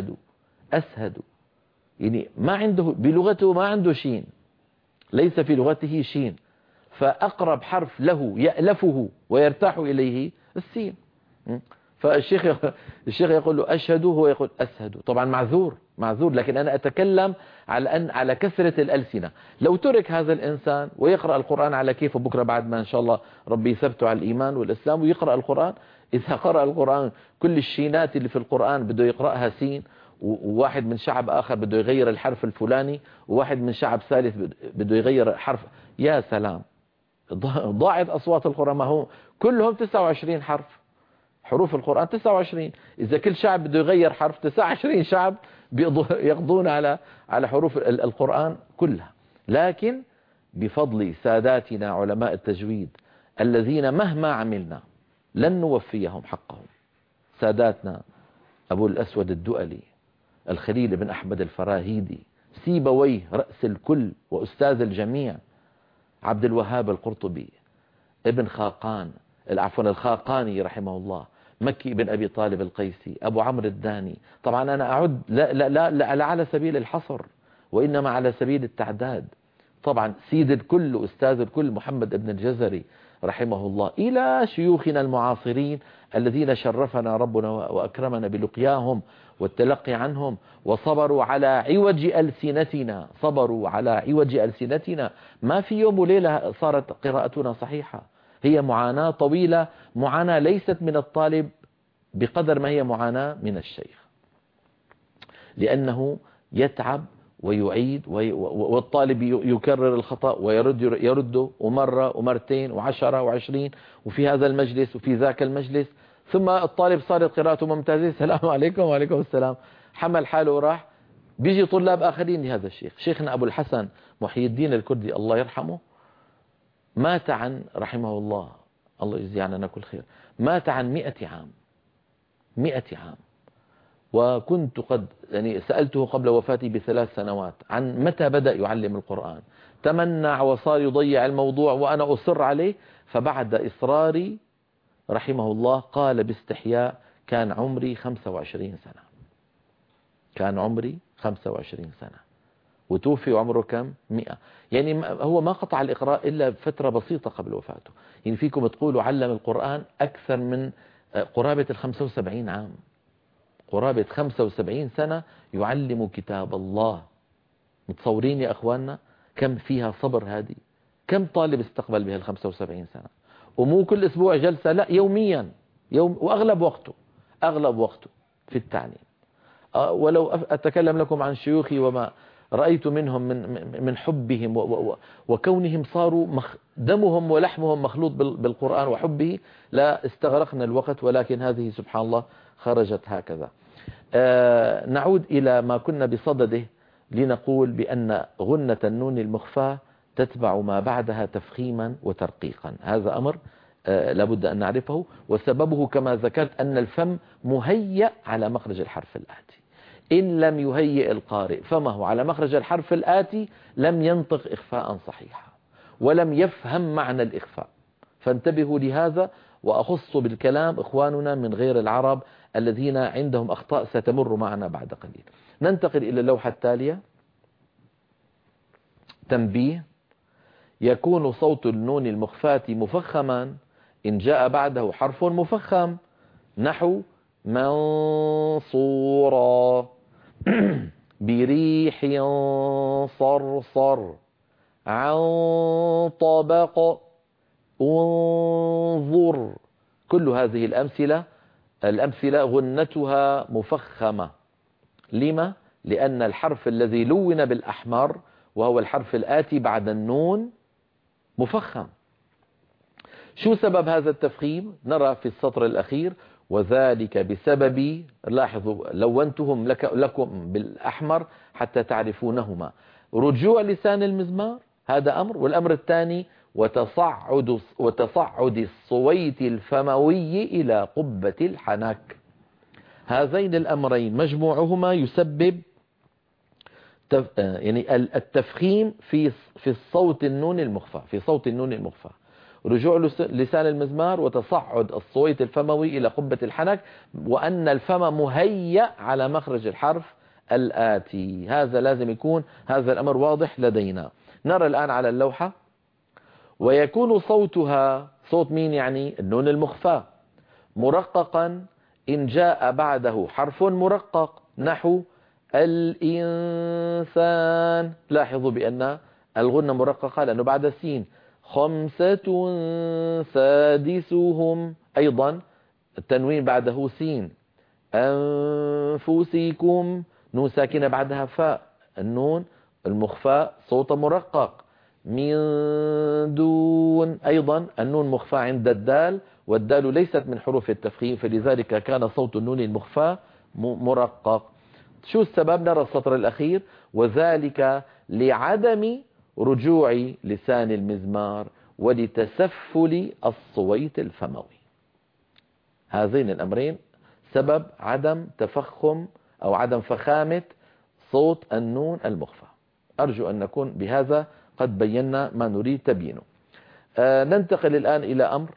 أسهد. يعني ما عنده بلغته، ما عنده شين، ليس في لغته شين، فأقرب حرف له يألفه ويرتاح إليه السين. فالشيخ يقول له أشهد، هو يقول أسهد. طبعا معذور، لكن أنا أتكلم على كثرة الألسنة. لو ترك هذا الإنسان ويقرأ القرآن على كيفه، بكرة بعد ما إن شاء الله ربي يثبته على الإيمان والإسلام ويقرأ القرآن، إذا قرأ القرآن كل الشينات اللي في القرآن بده يقرأها سين، وواحد من شعب آخر بده يغير الحرف الفلاني، وواحد من شعب ثالث بده يغير حرف، يا سلام، ضاعت أصوات القرآن. ما هو كلهم 29 حرف، حروف القرآن 29. إذا كل شعب بده يغير حرف، 29 شعب يقضون على حروف القرآن كلها. لكن بفضل ساداتنا علماء التجويد الذين مهما عملنا لن نوفيهم حقهم، ساداتنا أبو الأسود الدؤلي، الخليل بن أحمد الفراهيدي، سيبويه رأس الكل وأستاذ الجميع، عبد الوهاب القرطبي، ابن خاقان، الخاقاني رحمه الله، مكي بن أبي طالب القيسي، أبو عمرو الداني. طبعا أنا أعد لا على سبيل الحصر، وإنما على سبيل التعداد. طبعا سيد الكل وأستاذ الكل محمد بن الجزري رحمه الله، إلى شيوخنا المعاصرين الذين شرفنا ربنا وأكرمنا بلقياهم والتلقي عنهم، وصبروا على عوج ألسنتنا، صبروا على عوج ألسنتنا. ما في يوم وليلة صارت قراءتنا صحيحة، هي معاناة طويلة، معاناة ليست من الطالب بقدر ما هي معاناة من الشيخ، لأنه يتعب ويعيد، والطالب يكرر الخطأ ويرده مرة ومرتين وعشرة وعشرين، وفي هذا المجلس وفي ذاك المجلس. ثم الطالب صارت قراءته ممتازة، السلام عليكم وعليكم السلام، حمل حاله وراح. بيجي طلاب آخرين لهذا الشيخ، شيخنا أبو الحسن محي الدين الكردي الله يرحمه، مات عن رحمه الله يجزي عننا كل خير، مات عن 100 عام. 100 عام. وكنت قد يعني سألته قبل وفاته ب3 سنوات عن متى بدأ يعلم القرآن، تمنع وصار يضيع الموضوع وأنا أصر عليه. فبعد إصراري رحمه الله قال باستحياء: كان عمري 25 سنة، كان عمري 25 سنة، وتوفي عمره كم؟ 100. يعني هو ما قطع الإقراء إلا فترة بسيطة قبل وفاته. يعني فيكم تقولوا علم القرآن أكثر من قرابة 75 عام، قرابة 75 سنة يعلم كتاب الله. متصورين يا أخواننا كم فيها صبر هذه؟ كم طالب استقبل بها 75 سنة؟ ومو كل أسبوع جلسة، لا، يوميا، وأغلب وقته في التعليم. ولو أتكلم لكم عن شيوخي وما رأيت منهم من حبهم وكونهم صاروا دمهم ولحمهم مخلوط بالقرآن وحبه، لا استغرقنا الوقت، ولكن هذه سبحان الله خرجت هكذا. نعود إلى ما كنا بصدده لنقول بأن غنة النون المخفاة تتبع ما بعدها تفخيما وترقيقا. هذا أمر لابد أن نعرفه، وسببه كما ذكرت أن الفم مهيأ على مخرج الحرف الآتي. إن لم يهيئ القارئ فمه على مخرج الحرف الآتي لم ينطق إخفاء صحيحا ولم يفهم معنى الإخفاء. فانتبهوا لهذا، وأخص بالكلام إخواننا من غير العرب الذين عندهم أخطاء ستمر معنا بعد قليل. ننتقل إلى اللوحة التالية. تنبيه: يكون صوت النون المخفاة مفخما إن جاء بعده حرف مفخم، نحو منصورا، بريح صرصر، عن طبق، انظر. كل هذه الأمثلة غنتها مفخمة. لما؟ لأن الحرف الذي لون بالأحمر وهو الحرف الآتي بعد النون مفخم. شو سبب هذا التفخيم؟ نرى في السطر الأخير: وذلك بسبب، لاحظوا لونتهم لكم بالأحمر حتى تعرفونهما، رجوع لسان المزمار، هذا أمر. والأمر الثاني: وتصعد الصويت الفموي إلى قبة الحنك. هذين الأمرين مجموعهما يسبب يعني التفخيم في الصوت النون المخفى، في صوت النون المخفى، رجوع لسان المزمار وتصعد الصويت الفموي إلى قبة الحنك، وأن الفم مهيأ على مخرج الحرف الآتي. هذا لازم يكون هذا الأمر واضح لدينا. نرى الآن على اللوحة: ويكون صوتها، صوت مين يعني؟ النون المخفى، مرققا إن جاء بعده حرف مرقق، نحو الإنسان. لاحظوا بأن الغنة مرققة لأنه بعد السين. 5 سادسهم، أيضا التنوين بعده سين. أنفسكم، نون ساكنة بعدها فاء، النون المخفى صوت مرقق. من دون، أيضا النون مخفى عند الدال، والدال ليست من حروف التفخيم، فلذلك كان صوت النون المخفى مرقق. شو السبب؟ نرى السطر الأخير: وذلك لعدم رجوع لسان المزمار ولتسفل الصويت الفموي. هذين الأمرين سبب عدم تفخم أو عدم فخامة صوت النون المخفى. أرجو أن نكون بهذا قد بينا ما نريد تبيينه. ننتقل الآن إلى أمر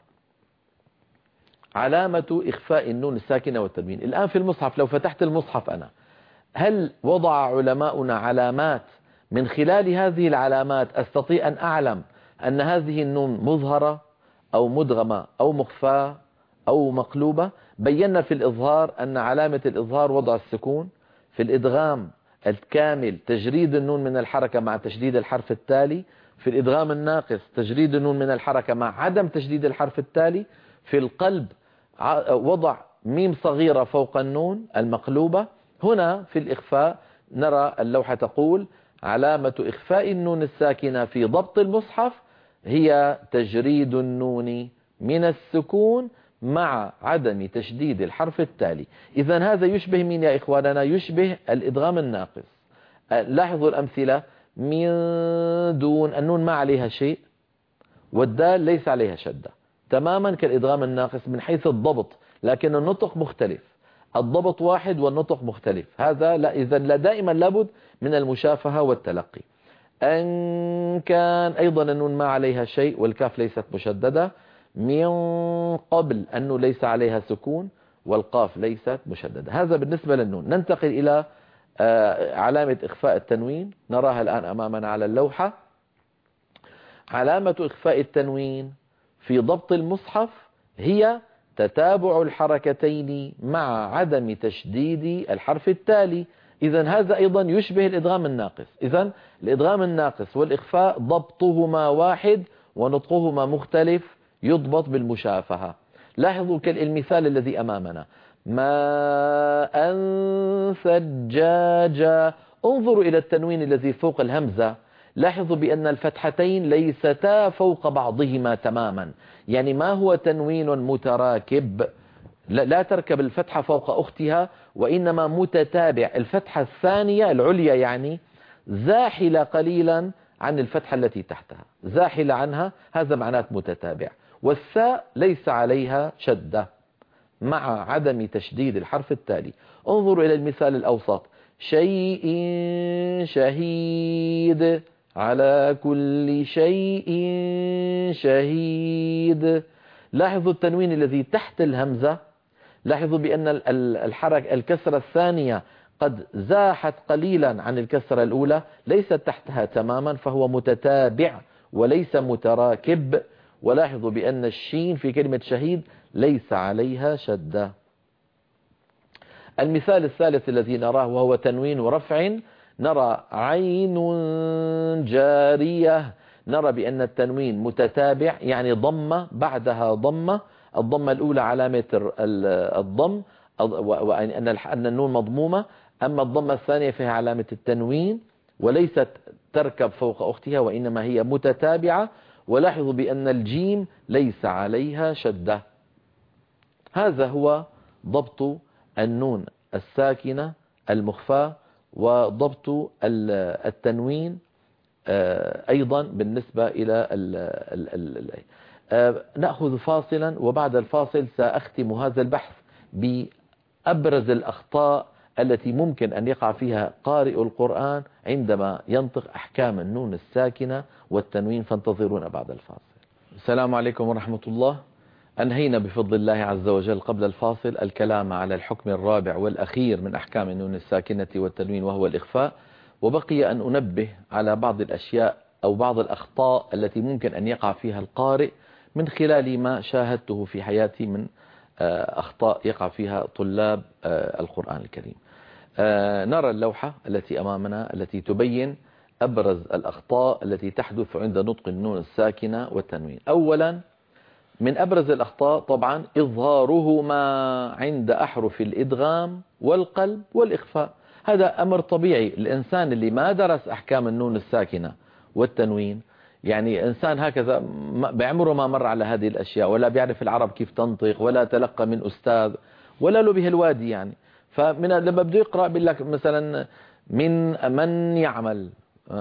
علامة إخفاء النون الساكنة والتنوين. الآن في المصحف، لو فتحت المصحف أنا، هل وضع علماؤنا علامات من خلال هذه العلامات أستطيع أن أعلم أن هذه النون مظهرة أو مدغمة أو مخفاة أو مقلوبة؟ بينا في الإظهار أن علامة الإظهار وضع السكون، في الإدغام الكامل تجريد النون من الحركة مع تشديد الحرف التالي، في الإدغام الناقص تجريد النون من الحركة مع عدم تشديد الحرف التالي، في القلب وضع ميم صغيرة فوق النون المقلوبة. هنا في الإخفاء نرى اللوحة تقول: علامة إخفاء النون الساكنة في ضبط المصحف هي تجريد النون من السكون مع عدم تشديد الحرف التالي. إذن هذا يشبه مين يا إخواننا؟ يشبه الإدغام الناقص. لاحظوا الأمثلة: من دون، النون ما عليها شيء والدال ليس عليها شدة، تماما كالإدغام الناقص من حيث الضبط، لكن النطق مختلف، الضبط واحد والنطق مختلف. هذا لا، إذن لا، دائما لابد من المشافهة والتلقي. أن كان، أيضا النون ما عليها شيء والكاف ليست مشددة. من قبل، أنه ليس عليها سكون والقاف ليست مشددة. هذا بالنسبة للنون. ننتقل إلى علامة إخفاء التنوين، نراها الآن أمامنا على اللوحة. علامة إخفاء التنوين في ضبط المصحف هي تتابع الحركتين مع عدم تشديد الحرف التالي. إذن هذا أيضا يشبه الإدغام الناقص. إذن الإدغام الناقص والإخفاء ضبطهما واحد ونطقهما مختلف، يضبط بالمشافهة. لاحظوا كالمثال الذي أمامنا: ماء ثجاجا. انظروا إلى التنوين الذي فوق الهمزة، لاحظوا بأن الفتحتين ليستا فوق بعضهما تماما، يعني ما هو تنوين متراكب، لا تركب الفتحة فوق أختها، وإنما متتابع. الفتحة الثانية العليا يعني زاحلة قليلا عن الفتحة التي تحتها، زاحلة عنها، هذا معناه متتابع. والثاء ليس عليها شدة مع عدم تشديد الحرف التالي. انظروا إلى المثال الأوسط: شيء شهيد، على كل شيء شهيد. لاحظوا التنوين الذي تحت الهمزة، لاحظوا بأن الكسرة الثانية قد زاحت قليلا عن الكسرة الأولى، ليست تحتها تماما، فهو متتابع وليس متراكب. ولاحظوا بأن الشين في كلمة شهيد ليس عليها شدة. المثال الثالث الذي نراه وهو تنوين ورفع، نرى عين جارية، نرى بأن التنوين متتابع، يعني ضمة بعدها ضمة، الضمة الأولى علامة الضم وأن النون مضمومة، أما الضمة الثانية فيها علامة التنوين وليست تركب فوق أختها وإنما هي متتابعة. ولاحظوا بأن الجيم ليس عليها شدة. هذا هو ضبط النون الساكنة المخفاة وضبط التنوين أيضا بالنسبة إلى نأخذ فاصلا، وبعد الفاصل سأختم هذا البحث بأبرز الأخطاء التي ممكن أن يقع فيها قارئ القرآن عندما ينطق أحكام النون الساكنة والتنوين. فانتظرونا بعد الفاصل. السلام عليكم ورحمة الله. أنهينا بفضل الله عز وجل قبل الفاصل الكلام على الحكم الرابع والأخير من أحكام النون الساكنة والتنوين وهو الإخفاء، وبقي أن أنبه على بعض الأشياء أو بعض الأخطاء التي ممكن أن يقع فيها القارئ من خلال ما شاهدته في حياتي من أخطاء يقع فيها طلاب القرآن الكريم. نرى اللوحة التي أمامنا التي تبين أبرز الأخطاء التي تحدث عند نطق النون الساكنة والتنوين. أولا من أبرز الأخطاء طبعا إظهارهما عند أحرف الإدغام والقلب والإخفاء. هذا أمر طبيعي. الإنسان اللي ما درس أحكام النون الساكنة والتنوين، يعني إنسان هكذا بعمره ما مر على هذه الأشياء ولا بيعرف العرب كيف تنطق ولا تلقى من أستاذ ولا له به الوادي يعني. لما بده يقرأ بيقول لك مثلا من يعمل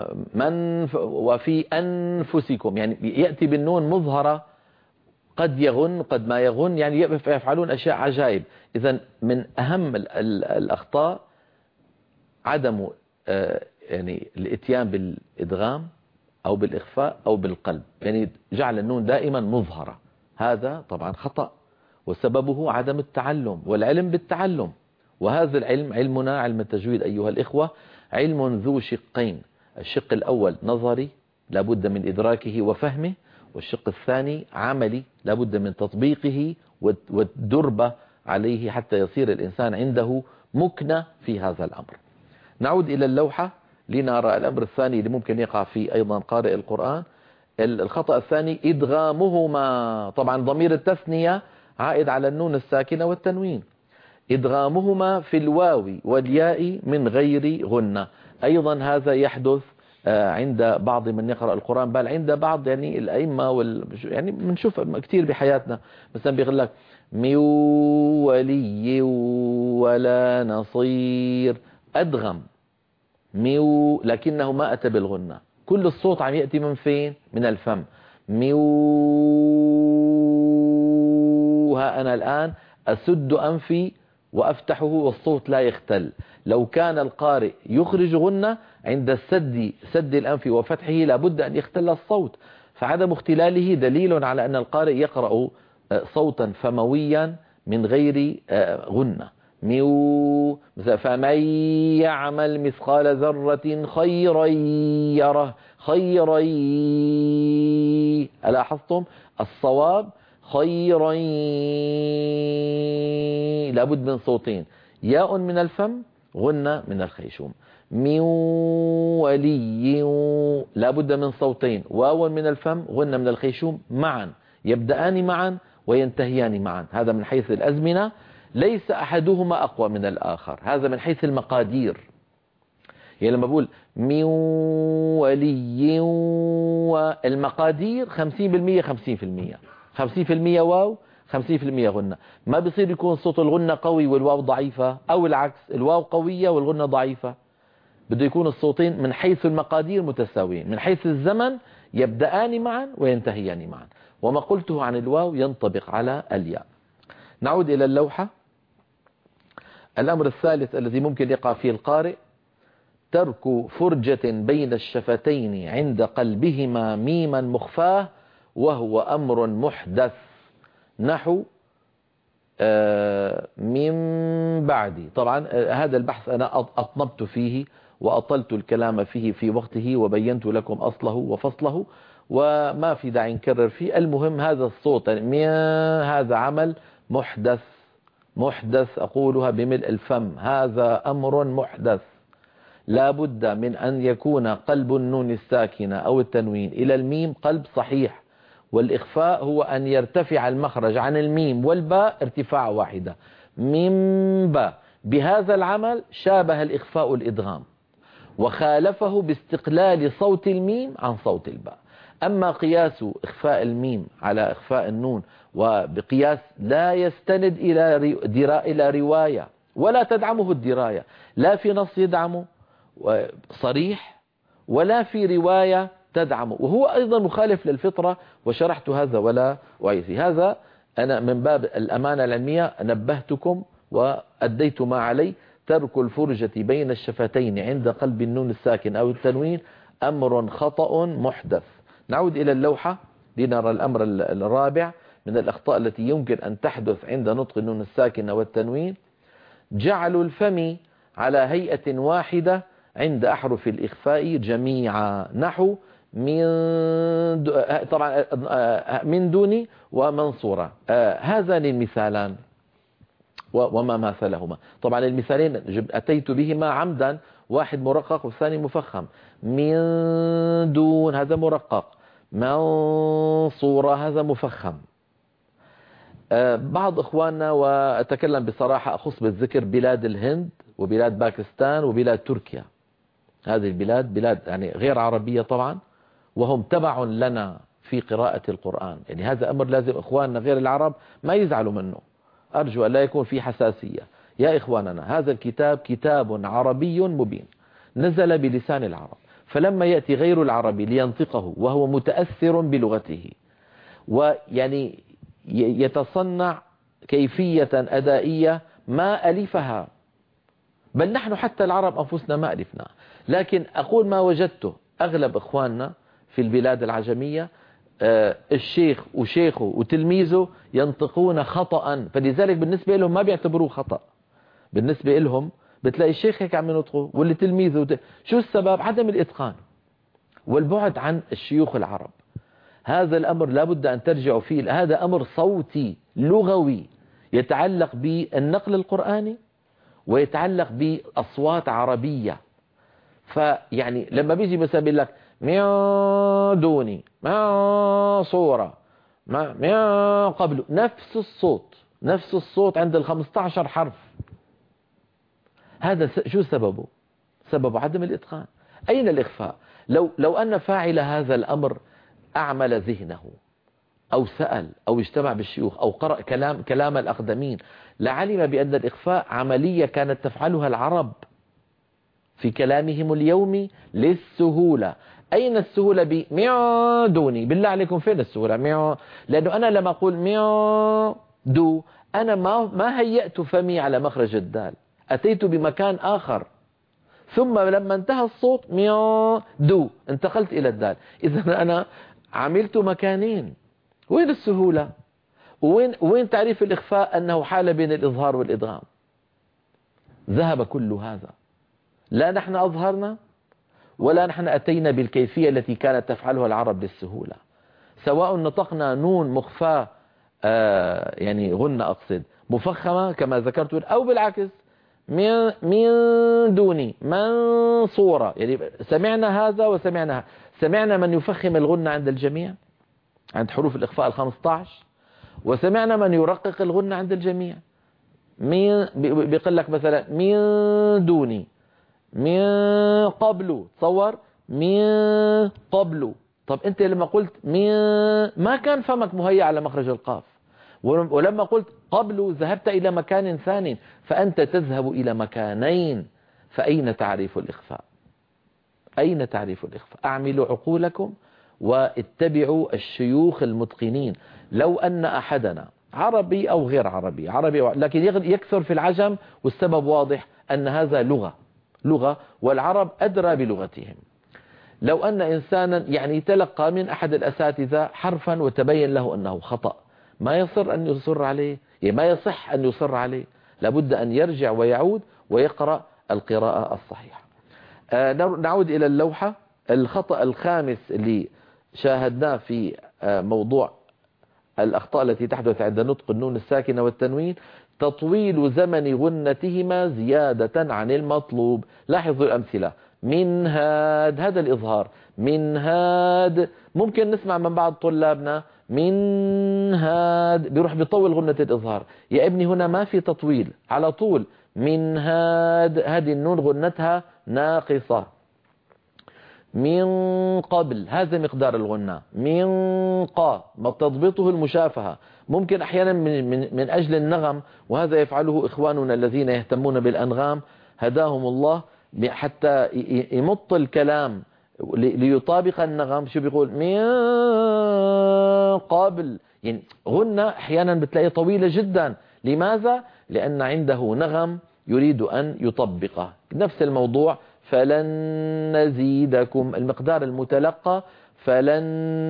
وفي أنفسكم، يعني يأتي بالنون مظهرة، قد يغن قد ما يغن، يعني يفعلون أشياء عجائب. إذن من أهم الأخطاء عدم يعني الاتيان بالإدغام أو بالإخفاء أو بالقلب، يعني جعل النون دائما مظهرة. هذا طبعا خطأ، وسببه عدم التعلم والعلم بالتعلم. وهذا العلم علمنا علم التجويد أيها الإخوة علم ذو شقين. الشق الأول نظري لابد من إدراكه وفهمه، والشق الثاني عملي لابد من تطبيقه والدربة عليه حتى يصير الإنسان عنده مكنة في هذا الأمر. نعود إلى اللوحة لنرى الأمر الثاني اللي ممكن يقع فيه أيضا قارئ القرآن. الخطأ الثاني إدغامهما، طبعا ضمير التثنية عائد على النون الساكنة والتنوين. إدغامهما في الواو والياء من غير غنة، أيضا هذا يحدث عند بعض من يقرأ القرآن، بل عند بعض يعني الأئمة يعني بنشوف كثير بحياتنا، مثلا بيقول لك من ولي ولا نصير، أدغم لكنه ما أتى بالغنة. كل الصوت عم يأتي من فين؟ من الفم. ها أنا الآن أسد أنفي وأفتحه والصوت لا يختل. لو كان القارئ يخرج غنة عند سد الأنف وفتحه لابد أن يختل الصوت، فعدم اختلاله دليل على أن القارئ يقرأ صوتا فمويا من غير غنة. فمن يعمل مثقال ذرة خيرا يره، خيرا، ألاحظتم الصواب خيرا، لابد من صوتين، ياء من الفم غنة من الخيشوم. من ولي لابد من صوتين، واو من الفم غنة من الخيشوم، معا يبدأان معا وينتهيان معا. هذا من حيث الأزمنة، ليس أحدهما أقوى من الآخر، هذا من حيث المقادير. يعني لما بقول من ولي والمقادير 50% 50%، 50% واو 50% غنة. ما بيصير يكون صوت الغنة قوي والواو ضعيفة، أو العكس الواو قوية والغنة ضعيفة. بده يكون الصوتين من حيث المقادير متساويين، من حيث الزمن يبدأان معا وينتهيان معا. وما قلته عن الواو ينطبق على الياء. نعود إلى اللوحة. الأمر الثالث الذي ممكن يقع فيه القارئ ترك فرجة بين الشفتين عند قلبهما ميما مخفاه وهو أمر محدث نحو من بعد. طبعا هذا البحث أنا أطنبت فيه وأطلت الكلام فيه في وقته وبينت لكم أصله وفصله وما في داعي نكرر فيه. المهم هذا الصوت هذا عمل محدث، محدث أقولها بملء الفم، هذا أمر محدث. لا بد من أن يكون قلب النون الساكنة أو التنوين إلى الميم قلب صحيح، والإخفاء هو أن يرتفع المخرج عن الميم والباء ارتفاع واحدة، ميم باء. بهذا العمل شابه الإخفاء الإدغام وخالفه باستقلال صوت الميم عن صوت الباء. أما قياس إخفاء الميم على إخفاء النون وبقياس لا يستند إلى رواية ولا تدعمه الدراية، لا في نص يدعمه صريح ولا في رواية تدعمه، وهو أيضا مخالف للفطرة، وشرحت هذا ولا أعيد. هذا أنا من باب الأمانة العلمية نبهتكم وأديت ما علي. ترك الفرجة بين الشفتين عند قلب النون الساكن أو التنوين أمر خطأ محدث. نعود إلى اللوحة لنرى الأمر الرابع من الأخطاء التي يمكن أن تحدث عند نطق النون الساكنة والتنوين: جعل الفم على هيئة واحدة عند أحرف الإخفاء جميعا، نحو طبعا من دوني ومنصورة. هذان المثالان وما مثلهما. طبعا المثالين أتيت بهما عمدا، واحد مرقق والثاني مفخم. من دون هذا مرقق، منصورة هذا مفخم. بعض إخواننا، وأتكلم بصراحة أخص بالذكر، بلاد الهند وبلاد باكستان وبلاد تركيا، هذه البلاد بلاد يعني غير عربية طبعا، وهم تبع لنا في قراءة القرآن. يعني هذا أمر لازم إخواننا غير العرب ما يزعلوا منه، أرجو أن لا يكون في حساسية. يا إخواننا، هذا الكتاب كتاب عربي مبين، نزل بلسان العرب، فلما يأتي غير العربي لينطقه وهو متأثر بلغته ويعني يتصنع كيفية أدائية ما ألفها، بل نحن حتى العرب أنفسنا ما ألفنا، لكن أقول ما وجدته. أغلب إخواننا في البلاد العجمية الشيخ وشيخه وتلميذه ينطقون خطأ، فلذلك بالنسبة لهم ما بيعتبروه خطأ. بالنسبة لهم بتلاقي الشيخ هيك عم ينطقه واللي تلميذه شو السبب؟ عدم الإتقان والبعد عن الشيوخ العرب. هذا الأمر لابد أن ترجعوا فيه. هذا أمر صوتي لغوي يتعلق بالنقل القرآني ويتعلق بأصوات عربية. فيعني لما بيجي مثلا بيقول لك من دوني، من صورة، من قبله، نفس الصوت عند 15 حرف. هذا شو سببه؟ سببه عدم الإتقان. أين الإخفاء؟ لو أن فاعل هذا الأمر أعمل ذهنه أو سأل أو اجتمع بالشيوخ أو قرأ كلام الأقدمين لعلم بأن الإخفاء عملية كانت تفعلها العرب في كلامهم اليومي للسهولة. أين السهولة بميو دوني؟ بالله عليكم فين السهولة؟ ميو، لأنه أنا لما أقول ميو دو أنا ما هيأت فمي على مخرج الدال، أتيت بمكان آخر، ثم لما انتهى الصوت ميو دو انتقلت إلى الدال. إذا أنا عملت مكانين. وين السهولة؟ وين تعريف الإخفاء أنه حال بين الإظهار والإدغام؟ ذهب كل هذا. لا نحن أظهرنا ولا نحن أتينا بالكيفية التي كانت تفعلها العرب للسهولة. سواء نطقنا نون مخفاة يعني غنة أقصد مفخمة كما ذكرت، أو بالعكس من دوني منصورة، يعني سمعنا هذا وسمعنا هذا. سمعنا من يفخم الغنة عند الجميع عند حروف الإخفاء 15، وسمعنا من يرقق الغنة عند الجميع. بيقول لك مثلا من دوني، من قبله، تصور من قبله. طب انت لما قلت من ما كان فمك مهيأ على مخرج القاف، ولما قلت قبله ذهبت إلى مكان ثاني، فأنت تذهب إلى مكانين. فأين تعريف الإخفاء؟ أين تعريف الإخفاء؟ أعملوا عقولكم واتبعوا الشيوخ المتقنين. لو أن أحدنا عربي أو غير عربي، لكن يكثر في العجم، والسبب واضح أن هذا لغة لغة، والعرب أدرى بلغتهم. لو أن إنسانا يعني تلقى من أحد الأساتذة حرفا وتبين له أنه خطأ، ما يصر أن يصر عليه، ما يصح أن يصر عليه، لابد أن يرجع ويعود ويقرأ القراءة الصحيحة. نعود إلى اللوحة. الخطأ الخامس اللي شاهدناه في موضوع الأخطاء التي تحدث عند نطق النون الساكنة والتنوين: تطويل زمن غنتهما زيادة عن المطلوب. لاحظوا الأمثلة: من هاد، هذا الإظهار، من هاد. ممكن نسمع من بعض طلابنا من هاد بيروح بيطول غنة الإظهار. يا ابني هنا ما في تطويل، على طول من هاد. هذه النون غنتها ناقصة. من قبل، هذا مقدار الغنة. من قا، ما تضبطه المشافهة. ممكن أحيانا من أجل النغم، وهذا يفعله إخواننا الذين يهتمون بالأنغام هداهم الله، حتى يمط الكلام ليطابق النغم. شو بيقول؟ من قبل، يعني غنة أحيانا بتلاقي طويلة جدا. لماذا؟ لأن عنده نغم يريد أن يطبقه. نفس الموضوع فلن نزيدكم، المقدار المتلقى فلن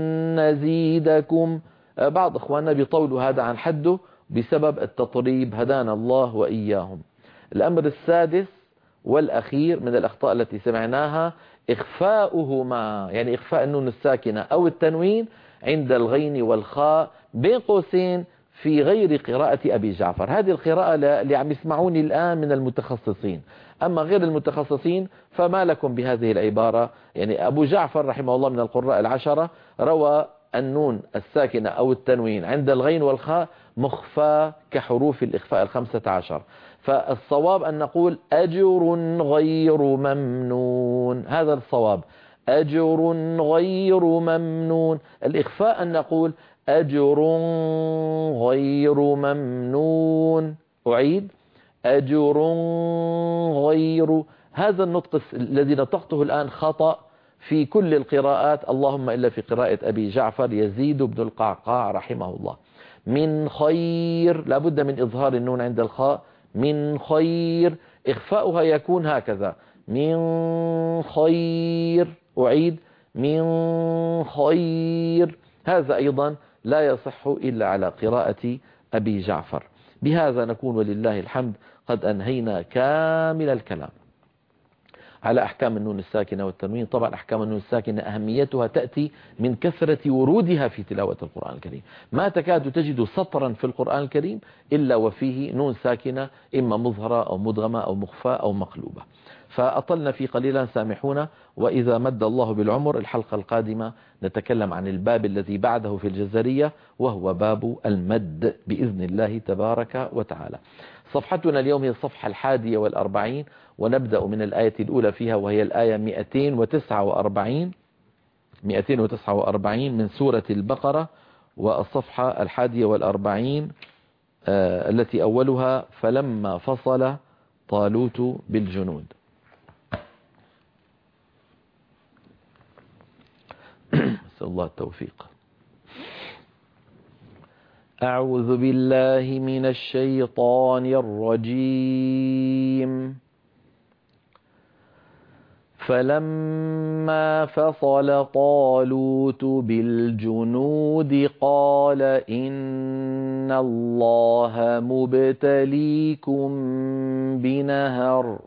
نزيدكم. بعض إخواننا بيطولوا هذا عن حده بسبب التطريب، هدانا الله وإياهم. الأمر السادس والأخير من الأخطاء التي سمعناها: إخفاؤهما، يعني إخفاء النون الساكنة أو التنوين عند الغين والخاء بين قوسين في غير قراءة أبي جعفر. هذه القراءة اللي عم يسمعوني الآن من المتخصصين، أما غير المتخصصين فما لكم بهذه العبارة. يعني أبو جعفر رحمه الله من القراء العشرة روى النون الساكنة أو التنوين عند الغين والخاء مخفى كحروف الإخفاء 15. فالصواب أن نقول أجر غير ممنون، هذا الصواب، أجر غير ممنون. الإخفاء أن نقول أجر غير ممنون. أعيد: أجر غير. هذا النطق الذي نطقته الآن خطأ في كل القراءات، اللهم إلا في قراءة أبي جعفر يزيد بن القعقاع رحمه الله. من خير، لابد من إظهار النون عند الخاء. من خير، إخفاؤها يكون هكذا: من خير. أعيد: من خير. هذا أيضا لا يصح إلا على قراءة أبي جعفر. بهذا نكون ولله الحمد قد أنهينا كامل الكلام على أحكام النون الساكنة والتنوين. طبعا أحكام النون الساكنة أهميتها تأتي من كثرة ورودها في تلاوة القرآن الكريم. ما تكاد تجد سطرا في القرآن الكريم إلا وفيه نون ساكنة، إما مظهرة أو مدغمة أو مخفاة أو مقلوبة. فأطلنا في قليلا، سامحونا. وإذا مد الله بالعمر الحلقة القادمة نتكلم عن الباب الذي بعده في الجزرية، وهو باب المد بإذن الله تبارك وتعالى. صفحتنا اليوم هي الصفحة 41، ونبدأ من الآية الأولى فيها، وهي الآية 249 من سورة البقرة، والصفحة 41 التي أولها: فلما فصل طالوت بالجنود. نسأل الله التوفيق. أعوذ بالله من الشيطان الرجيم. فلما فصل طالوت بالجنود قال إن الله مبتليكم بنهر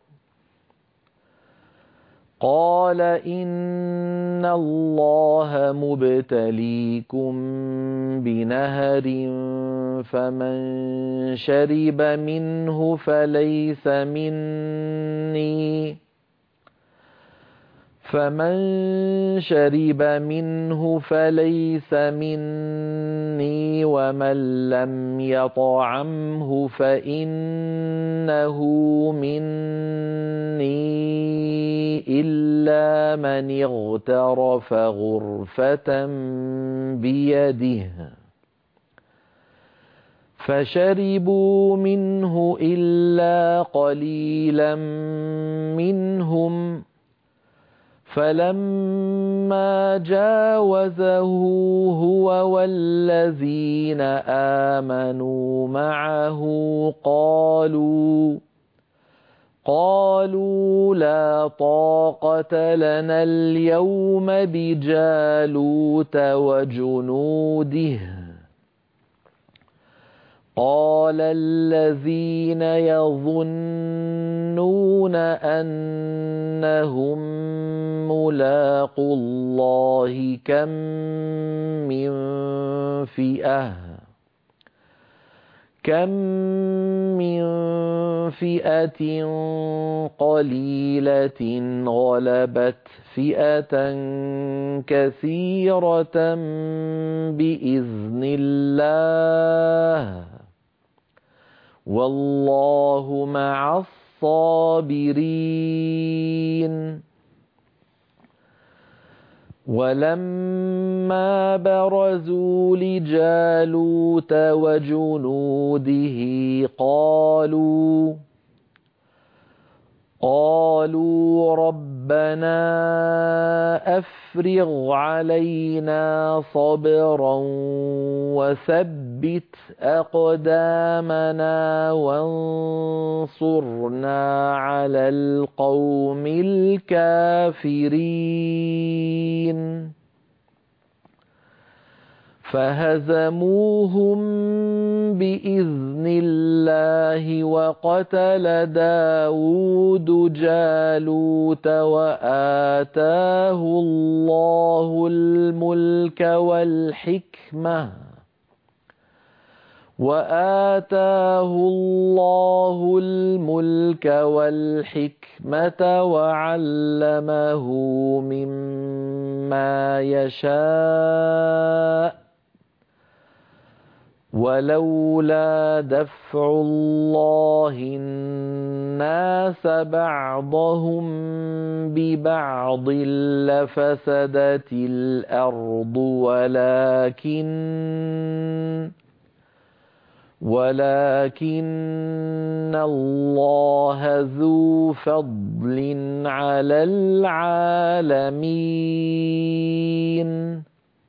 فمن شرب منه فليس مني ومن لم يطعمه فإنه مني إلا من اغترف غرفة بيده فشربوا منه إلا قليلا منهم فلما جاوزه هو والذين آمنوا معه قالوا لا طاقة لنا اليوم بجالوت وجنوده قال الذين يظنون أنهم ملاقو الله كم من فئة قليلة غلبت فئة كثيرة بإذن الله والله مع الصابرين. ولما برزوا لجالوت وجنوده قالوا ربنا أفرغ علينا صبرا وثبت أقدامنا وانصرنا على القوم الكافرين. فهزموهم بإذن الله وقتل داود جالوت وآتاه الله الملك والحكمة وعلمه مما يشاء ولولا دفع الله الناس بعضهم ببعض لفسدت الأرض ولكن الله ذو فضل على العالمين.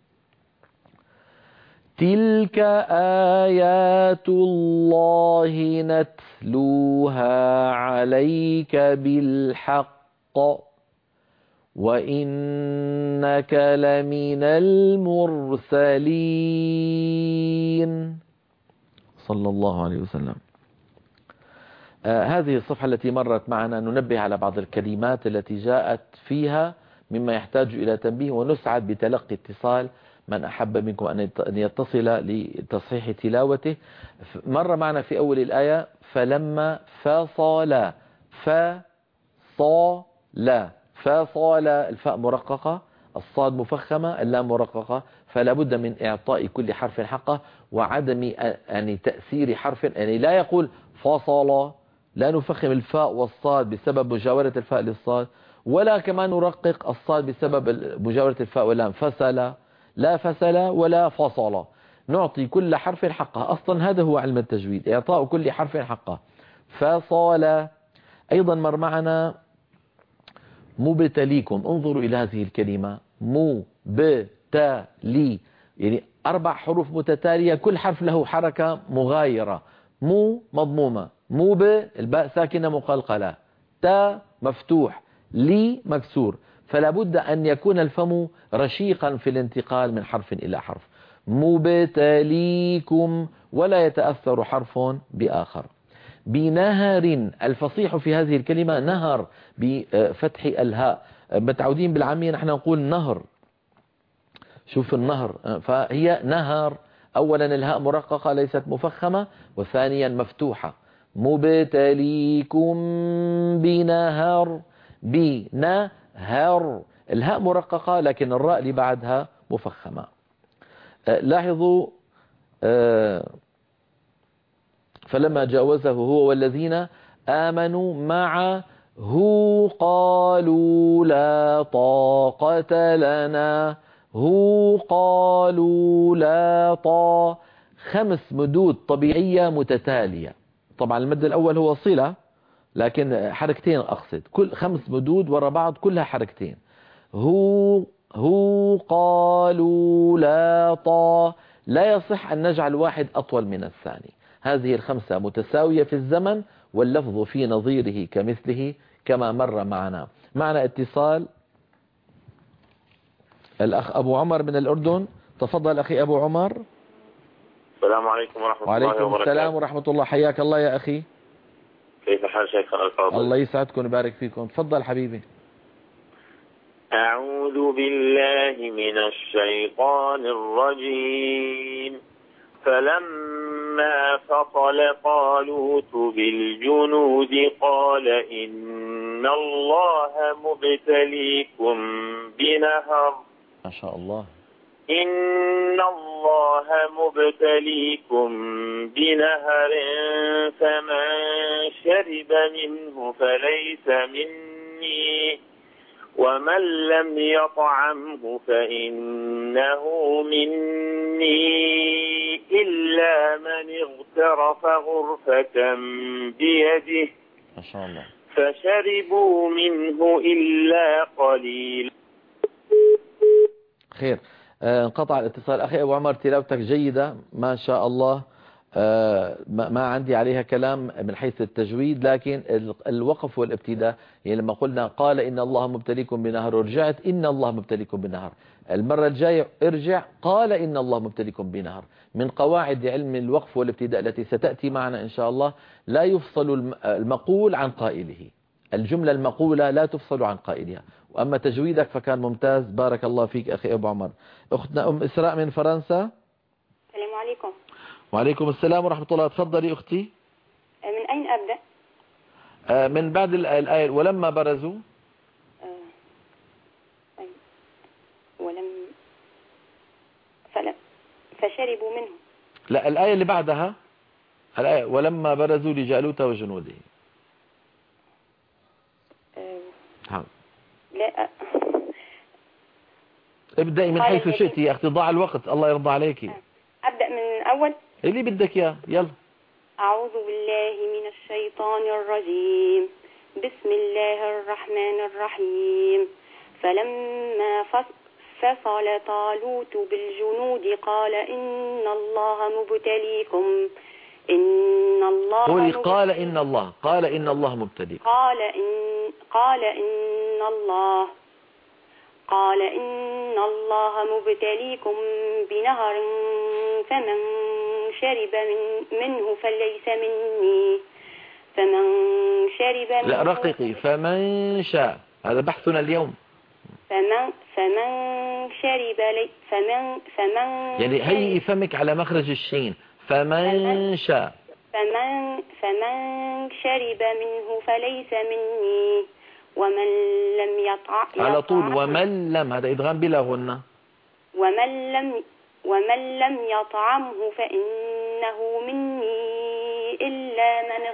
تلك آيات الله نتلوها عليك بالحق وإنك لمن المرسلين صلى الله عليه وسلم. هذه الصفحة التي مرت معنا ننبه على بعض الكلمات التي جاءت فيها مما يحتاج إلى تنبيه، ونسعد بتلقي اتصال من أحب منكم أن يتصل لتصحيح تلاوته. مر معنا في أول الآية فلما فصل الفاء مرققة، الصاد مفخمة، اللام مرققة، فلا بد من إعطاء كل حرف حقه وعدم يعني تأثير حرف، يعني لا يقول فصل، لا نفخم الفاء والصاد بسبب مجاورة الفاء للصاد، ولا كمان نرقق الصاد بسبب مجاورة الفاء واللام. فصل، لا فصل ولا فصل، نعطي كل حرف حقه. أصلا هذا هو علم التجويد، إعطاء كل حرف حقه. فصل. أيضا مر معنا مبتليكم، انظروا إلى هذه الكلمة مبتلي، يعني 4 حروف متتالية كل حرف له حركة مغايرة. مضمومة، الباء ساكنة مقلقلة، مفتوح، لي مكسور، فلا بد أن يكون الفم رشيقا في الانتقال من حرف إلى حرف. مبتليكم، ولا يتأثر حرف بآخر. بنهر، الفصيح في هذه الكلمة نهر بفتح الهاء، متعودين بالعامية نحن نقول نهر، شوف النهر، فهي نهر. أولا الهاء مرققة ليست مفخمة، وثانيا مفتوحة. مبتليكم بنهر، بنهر، الهاء مرققة لكن الراء اللي بعدها مفخمة. لاحظوا فلما جاوزه هو والذين آمنوا معه قالوا لا طاقة لنا، قالوا لا 5 مدود طبيعية متتالية. طبعا المد الأول هو صلة لكن حركتين أقصد، كل 5 مدود وراء بعض كلها حركتين. قالوا لا لا يصح أن نجعل واحد أطول من الثاني، هذه الخمسة متساوية في الزمن، واللفظ في نظيره كمثله كما مر معنا. معنا اتصال، الأخ أبو عمر من الأردن. تفضل أخي أبو عمر. السلام عليكم ورحمة الله وعليكم وبركاته. السلام ورحمة الله، حياك الله يا أخي. كيف حال شيخ الفاضل؟ الله يسعدكم ويبارك فيكم. تفضل حبيبي. أعوذ بالله من الشيطان الرجيم. فلما فصل طالوت بالجنود قال إن الله مبتليكم بنهر ما شاء الله. إن الله مبتليكم بنهر فمن شرب منه فليس مني ومن لم يطعمه فإنه مني إلا من اغترف غرفة بيده ما شاء الله. فشربوا منه إلا قليلا. خير. انقطع الاتصال. أخي أبو عمر، تلاوتك جيدة ما شاء الله. ما عندي عليها كلام من حيث التجويد، لكن الوقف والابتداء، يعني لما قلنا قال إن الله مبتليكم بنهر ورجعت إن الله مبتليكم بنهر، المرة الجاية ارجع قال إن الله مبتليكم بنهر. من قواعد علم الوقف والابتداء التي ستأتي معنا إن شاء الله، لا يفصل المقول عن قائله، الجملة المقولة لا تفصل عن قائلها. وأما تجويدك فكان ممتاز، بارك الله فيك أخي أبو عمر. أختنا أم إسراء من فرنسا. السلام عليكم. وعليكم السلام ورحمة الله. تفضلي أختي. من أين أبدأ؟ من بعد الآية ولما برزوا. فشربوا منه. لا، الآية اللي بعدها، الآية ولما برزوا لجالوت وجنوده. لا. ابدأي من حيث شئتي يا أختي، ضاع الوقت، الله يرضى عليك. أبدأ من أول اللي بدك يا يلا. أعوذ بالله من الشيطان الرجيم. بسم الله الرحمن الرحيم. فلما فصل طالوت بالجنود قال إن الله مبتليكم قال إن الله مبتليكم. قال إن الله مبتليكم بنهر فمن شرب منه فليس مني لا رقيقي، فمن شاء، هذا بحثنا اليوم. فمن شرب يعني هيئي فمك على مخرج الشين. فمن شاء. فمن شرب منه فليس مني ومن لم يطعم على طول. ومن لم، هذا إدغام بلا غنة. ومن لم يطعمه فإنه مني إلا من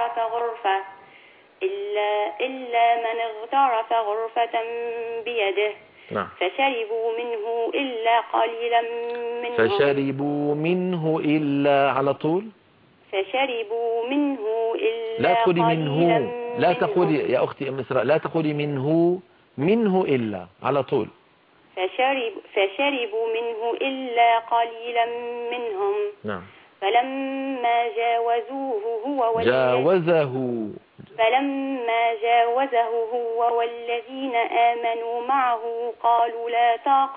اغترف غرفة بيده. نعم. فشربوا منه إلا قليلا منهم. فشربوا منه إلا على طول. فشربوا منه إلا لا تقولي قليلا منه، لا تقولي يا أختي أم إسراء، لا تقولي منه إلا على طول. فشربوا منه إلا قليلا منهم. نعم. فلما جاوزه هو والذين آمنوا معه قالوا لا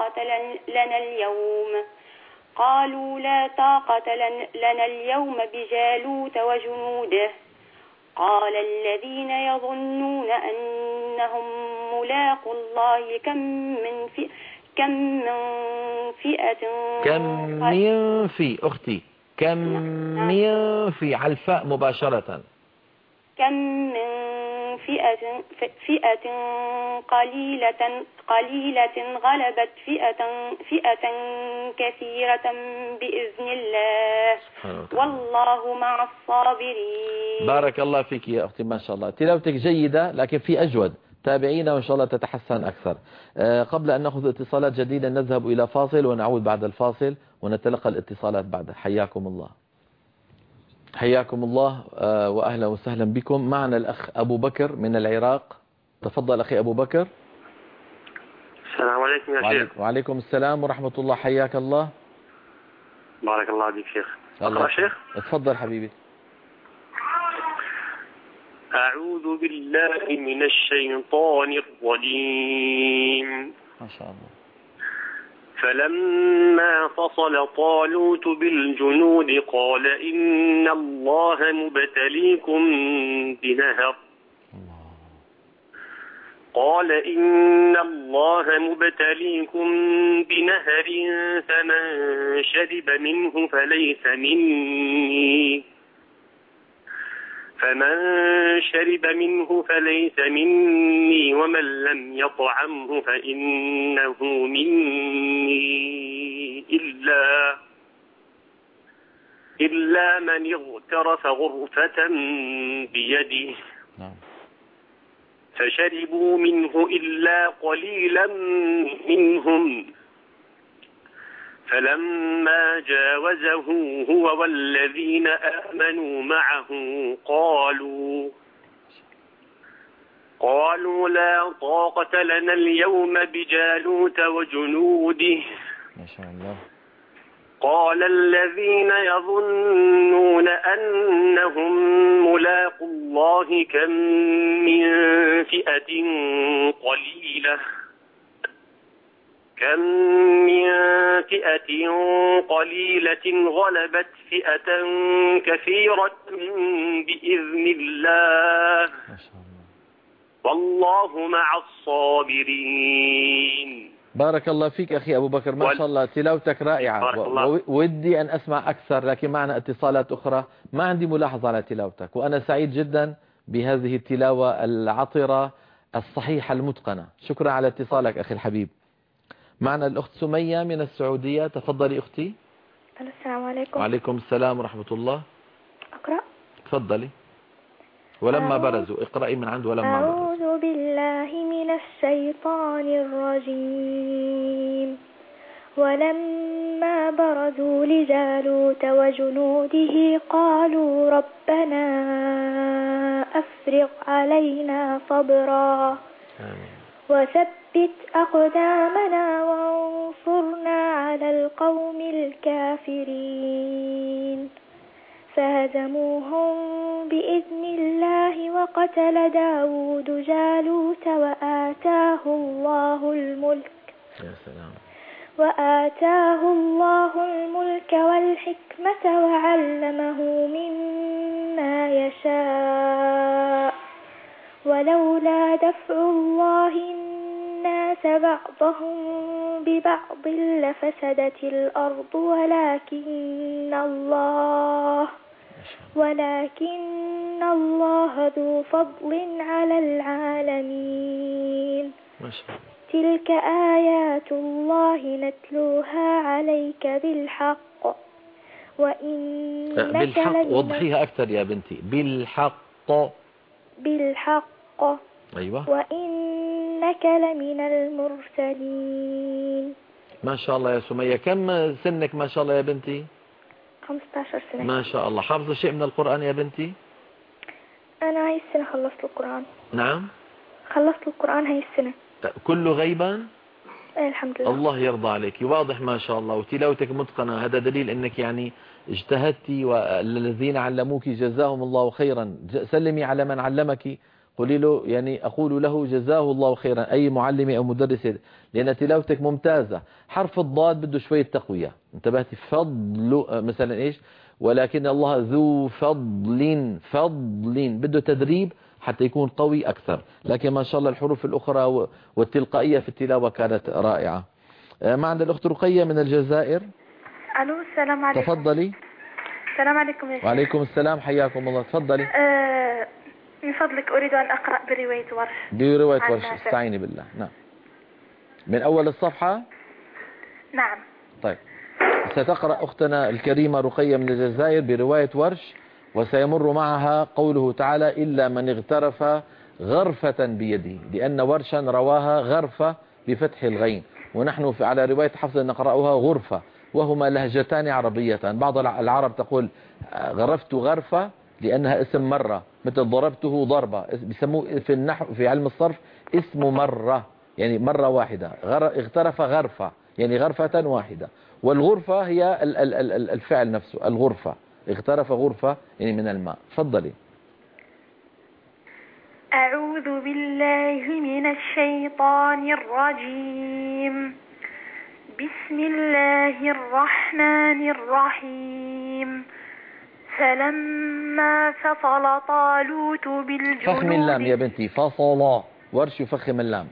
طاقة لنا اليوم بجالوت وجنوده. قال الذين يظنون أنهم ملاقوا الله كم من فئة على الفاء مباشرة. كم من فئة قليلة غلبت فئة كثيرة بإذن الله والله مع الصابرين. بارك الله فيك يا أختي، ما شاء الله تلاوتك جيدة، لكن في أجود. تابعينا وإن شاء الله تتحسن أكثر. قبل أن نأخذ اتصالات جديدة نذهب إلى فاصل ونعود بعد الفاصل ونتلقى الاتصالات بعد. حياكم الله. حياكم الله وأهلا وسهلا بكم. معنا الأخ أبو بكر من العراق. تفضل أخي أبو بكر. السلام عليكم يا شيخ. وعليكم السلام ورحمة الله. حياك الله. بارك الله بك شيخ. أقرأ شيخ؟ اتفضل حبيبي. أعوذ بالله من الشيطان الرجيم. ما شاء الله. فلما فصل طالوت بالجنود قال إن الله مبتليكم بنهر فمن شرب منه فليس مني ومن لم يطعمه فإنه مني إلا من اغترف غرفة بيده فشربوا منه إلا قليلا منهم فلما جاوزه هو والذين آمنوا معه قالوا لا طاقة لنا اليوم بجالوت وجنوده. ما شاء الله. قال الذين يظنون أنهم ملاقو الله كم من فئة قليلة غلبت فئة كثيرة بإذن الله والله مع الصابرين. بارك الله فيك أخي أبو بكر، ما شاء الله تلاوتك رائعة. ودي أن أسمع أكثر لكن معنا اتصالات أخرى. ما عندي ملاحظة على تلاوتك، وأنا سعيد جدا بهذه التلاوة العطرة الصحيحة المتقنة. شكرا على اتصالك أخي الحبيب. معنا الأخت سمية من السعودية. تفضلي أختي. السلام عليكم. وعليكم السلام ورحمة الله. أقرأ. تفضلي. ولما برزوا. اقرأي من عند ولما برزوا. أعوذ بالله من الشيطان الرجيم. ولما برزوا لجالوت وجنوده قالوا ربنا أفرغ علينا صبرا وثبت أقدامنا وانصرنا على القوم الكافرين فهزموهم بإذن الله وقتل داود جالوت وآتاه الله الملك والحكمة وعلمه مما يشاء ولولا دفع الله الناس بعضهم ببعض لفسدت الأرض ولكن الله ذو فضل على العالمين. تلك آيات الله نتلوها عليك بالحق وإنك وضحيها أكثر يا بنتي. بالحق أيوة. وإنك لمن المرسلين. ما شاء الله يا سمية. كم سنك ما شاء الله يا بنتي؟ 15 سنة. ما شاء الله. حافظة شيء من القرآن يا بنتي؟ أنا هاي السنة خلصت القرآن. نعم خلصت القرآن هاي السنة. كله غيبا؟ الحمد لله. الله يرضى عليك. واضح ما شاء الله، وتلاوتك متقنة. هذا دليل انك يعني اجتهدتي، والذين علموك جزاهم الله خيرا. سلمي على من علمك، قولي له يعني أقول له جزاه الله خيرا، أي معلم أو مدرس، لأن تلاوتك ممتازة. حرف الضاد بده شوية تقوية. انتبهتي؟ فضل مثلا إيش؟ ولكن الله ذو فضل بده تدريب حتى يكون قوي أكثر. لكن ما شاء الله الحروف الأخرى والتلقائية في التلاوة كانت رائعة. معنا الأخت رقية من الجزائر. ألو السلام عليكم. تفضلي. السلام عليكم يا شيخ. وعليكم السلام، حياكم الله. تفضلي. من فضلك أريد أن أقرأ برواية ورش. برواية ورش. استعيني بالله. نعم. من أول الصفحة. نعم. طيب، ستقرأ أختنا الكريمة رقية من الجزائر برواية ورش، وسيمر معها قوله تعالى إلا من اغترف غرفة بيده، لأن ورشا رواها غرفة بفتح الغين، ونحن على رواية حفص نقرأها غرفة، وهما لهجتان عربيتان. بعض العرب تقول غرفت غرفة لأنها اسم مرة، مثل ضربته ضربة، بيسموه في النحو في علم الصرف اسم مرة، يعني مرة واحدة. اغترف غرفة يعني غرفة واحدة. والغرفة هي الفعل نفسه، الغرفة، اغترف غرفة يعني من الماء. تفضلي. أعوذ بالله من الشيطان الرجيم. بسم الله الرحمن الرحيم. فلما فصل طالوت بالجنود. فخم اللام يا بنتي، فصل، ورش يفخم اللام.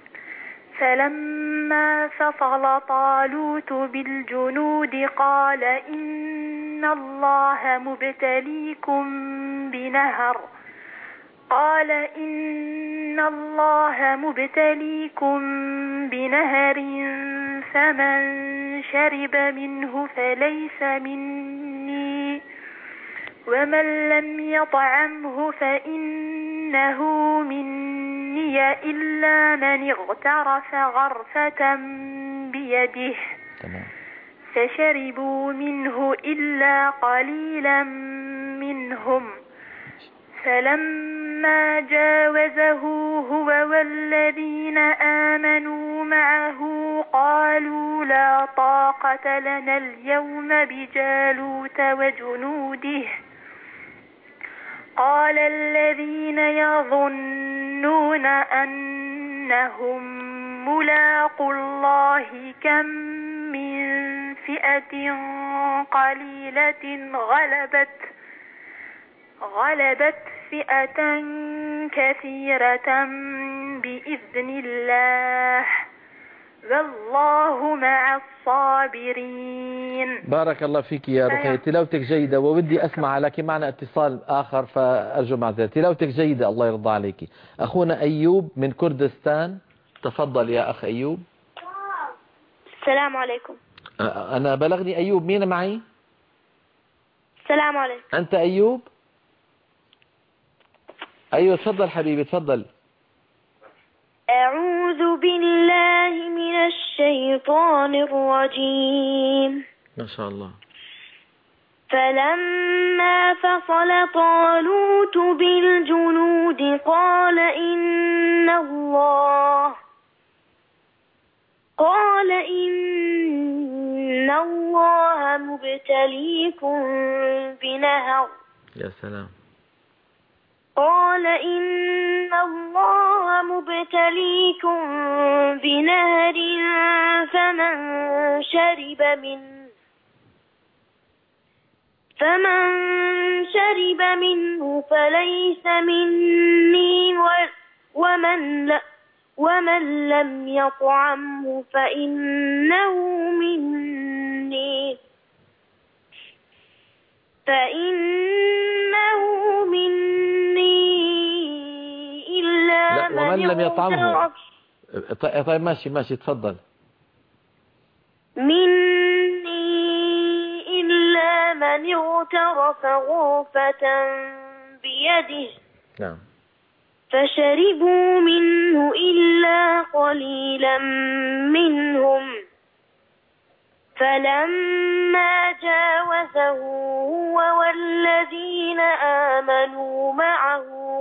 فلما فصل طالوت بالجنود قال إن الله مبتليكم بنهر. فمن شرب منه فليس مني ومن لم يطعمه فإنه مني إلا من اغترف غرفة بيده. فشربوا منه إلا قليلا منهم. فلما جاوزه هو والذين آمنوا معه قالوا لا طاقة لنا اليوم بجالوت وجنوده. قال الذين يظنون أنهم ملاقو الله كم من فئة قليلة غلبت فئة كثيرة بإذن الله والله مع الصابرين. بارك الله فيك يا رقية، تلاوتك جيدة، وودي أسمع لك معنا اتصال آخر فأرجو معذرة. تلاوتك جيدة الله يرضى عليك. أخونا أيوب من كردستان، تفضل يا أخ أيوب. السلام عليكم. أنا بلغني أيوب، مين معي؟ السلام عليكم. أنت أيوب؟ أيوة تفضل حبيبي تفضل. أعوذ بالله من الشيطان الرجيم. ما شاء الله. فلما فصل طالوت بالجنود قال إن الله مبتليكم بنهر. يا سلام. قال إن الله مبتليكم بنهر فمن شرب منه فليس مني ومن لم يطعمه فإنه مني إلا ومن لم يطعمه. طيب ماشي تفضل. مني إلا من اغترف غرفة بيده. نعم. فشربوا منه إلا قليلا منهم. فلما جاوزه هو والذين آمنوا معه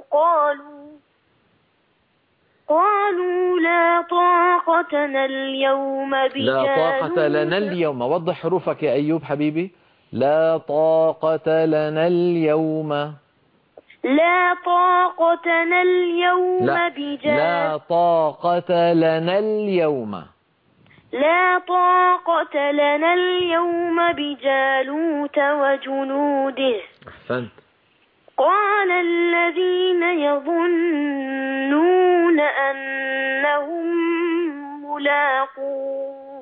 قالوا لا طاقة لنا اليوم بجالوت. لا طاقة لنا اليوم، وضح حروفك يا أيوب حبيبي. لا طاقة لنا اليوم. لا طاقة لنا اليوم بجالوت. لا طاقة لنا اليوم. لا طاقة لنا اليوم بجالوت وجنوده. أحسنت. قال الذين يظنون أنهم ملاقو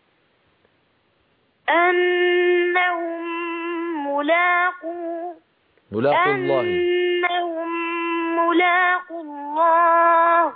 الله.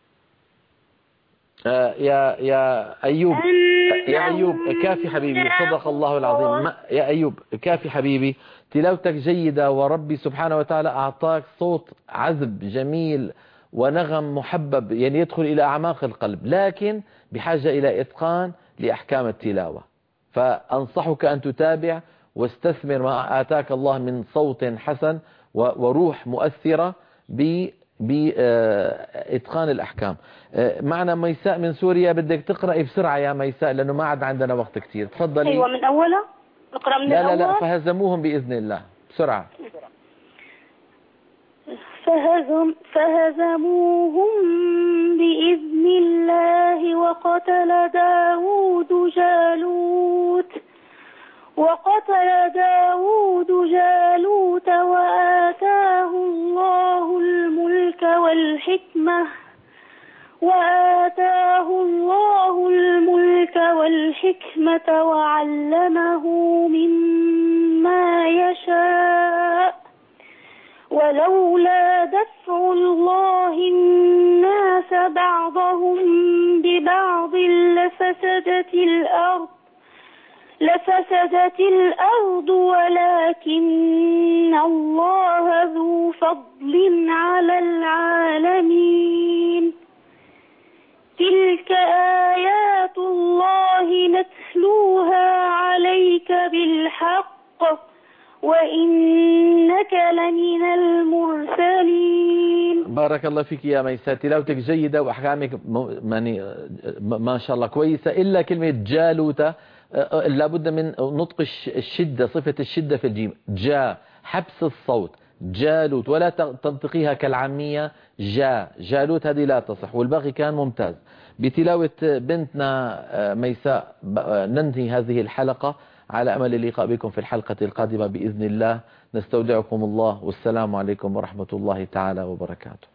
يا أيوب كافي حبيبي، صدق الله العظيم. يا أيوب كافي حبيبي، تلاوتك جيدة، وربي سبحانه وتعالى أعطاك صوت عذب جميل ونغم محبب، يعني يدخل إلى أعماق القلب، لكن بحاجة إلى إتقان لأحكام التلاوة. فأنصحك أن تتابع واستثمر ما آتاك الله من صوت حسن وروح مؤثرة بإتقان الأحكام. معنا ميساء من سوريا، بدك تقرأي بسرعة يا ميساء لأنه ما عاد عندنا وقت كتير. تفضلي. أيوة من أوله نقرأ من الأول. لا فهزموهم بإذن الله بسرعة. فهزموهم بإذن الله وقتل داود جالوت وآتاه الله الملك والحكمة وعلمه مما يشاء ولولا دفع الله الناس بعضهم ببعض لفسدت الأرض ولكن الله ذو فضل على العالمين. تلك آيات الله نتلوها عليك بالحق وإنك لمن المرسلين. بارك الله فيك يا ميساء، تلاوتك جيدة وأحكامك ما شاء الله كويسة، إلا كلمة جالوت لابد من نطق الشدة، صفة الشدة في الجيم، حبس الصوت، جالوت، ولا تنطقيها كالعامية جالوت، هذه لا تصح، والباقي كان ممتاز. بتلاوة بنتنا ميساء ننهي هذه الحلقة، على أمل اللقاء بكم في الحلقة القادمة بإذن الله. نستودعكم الله، والسلام عليكم ورحمة الله تعالى وبركاته.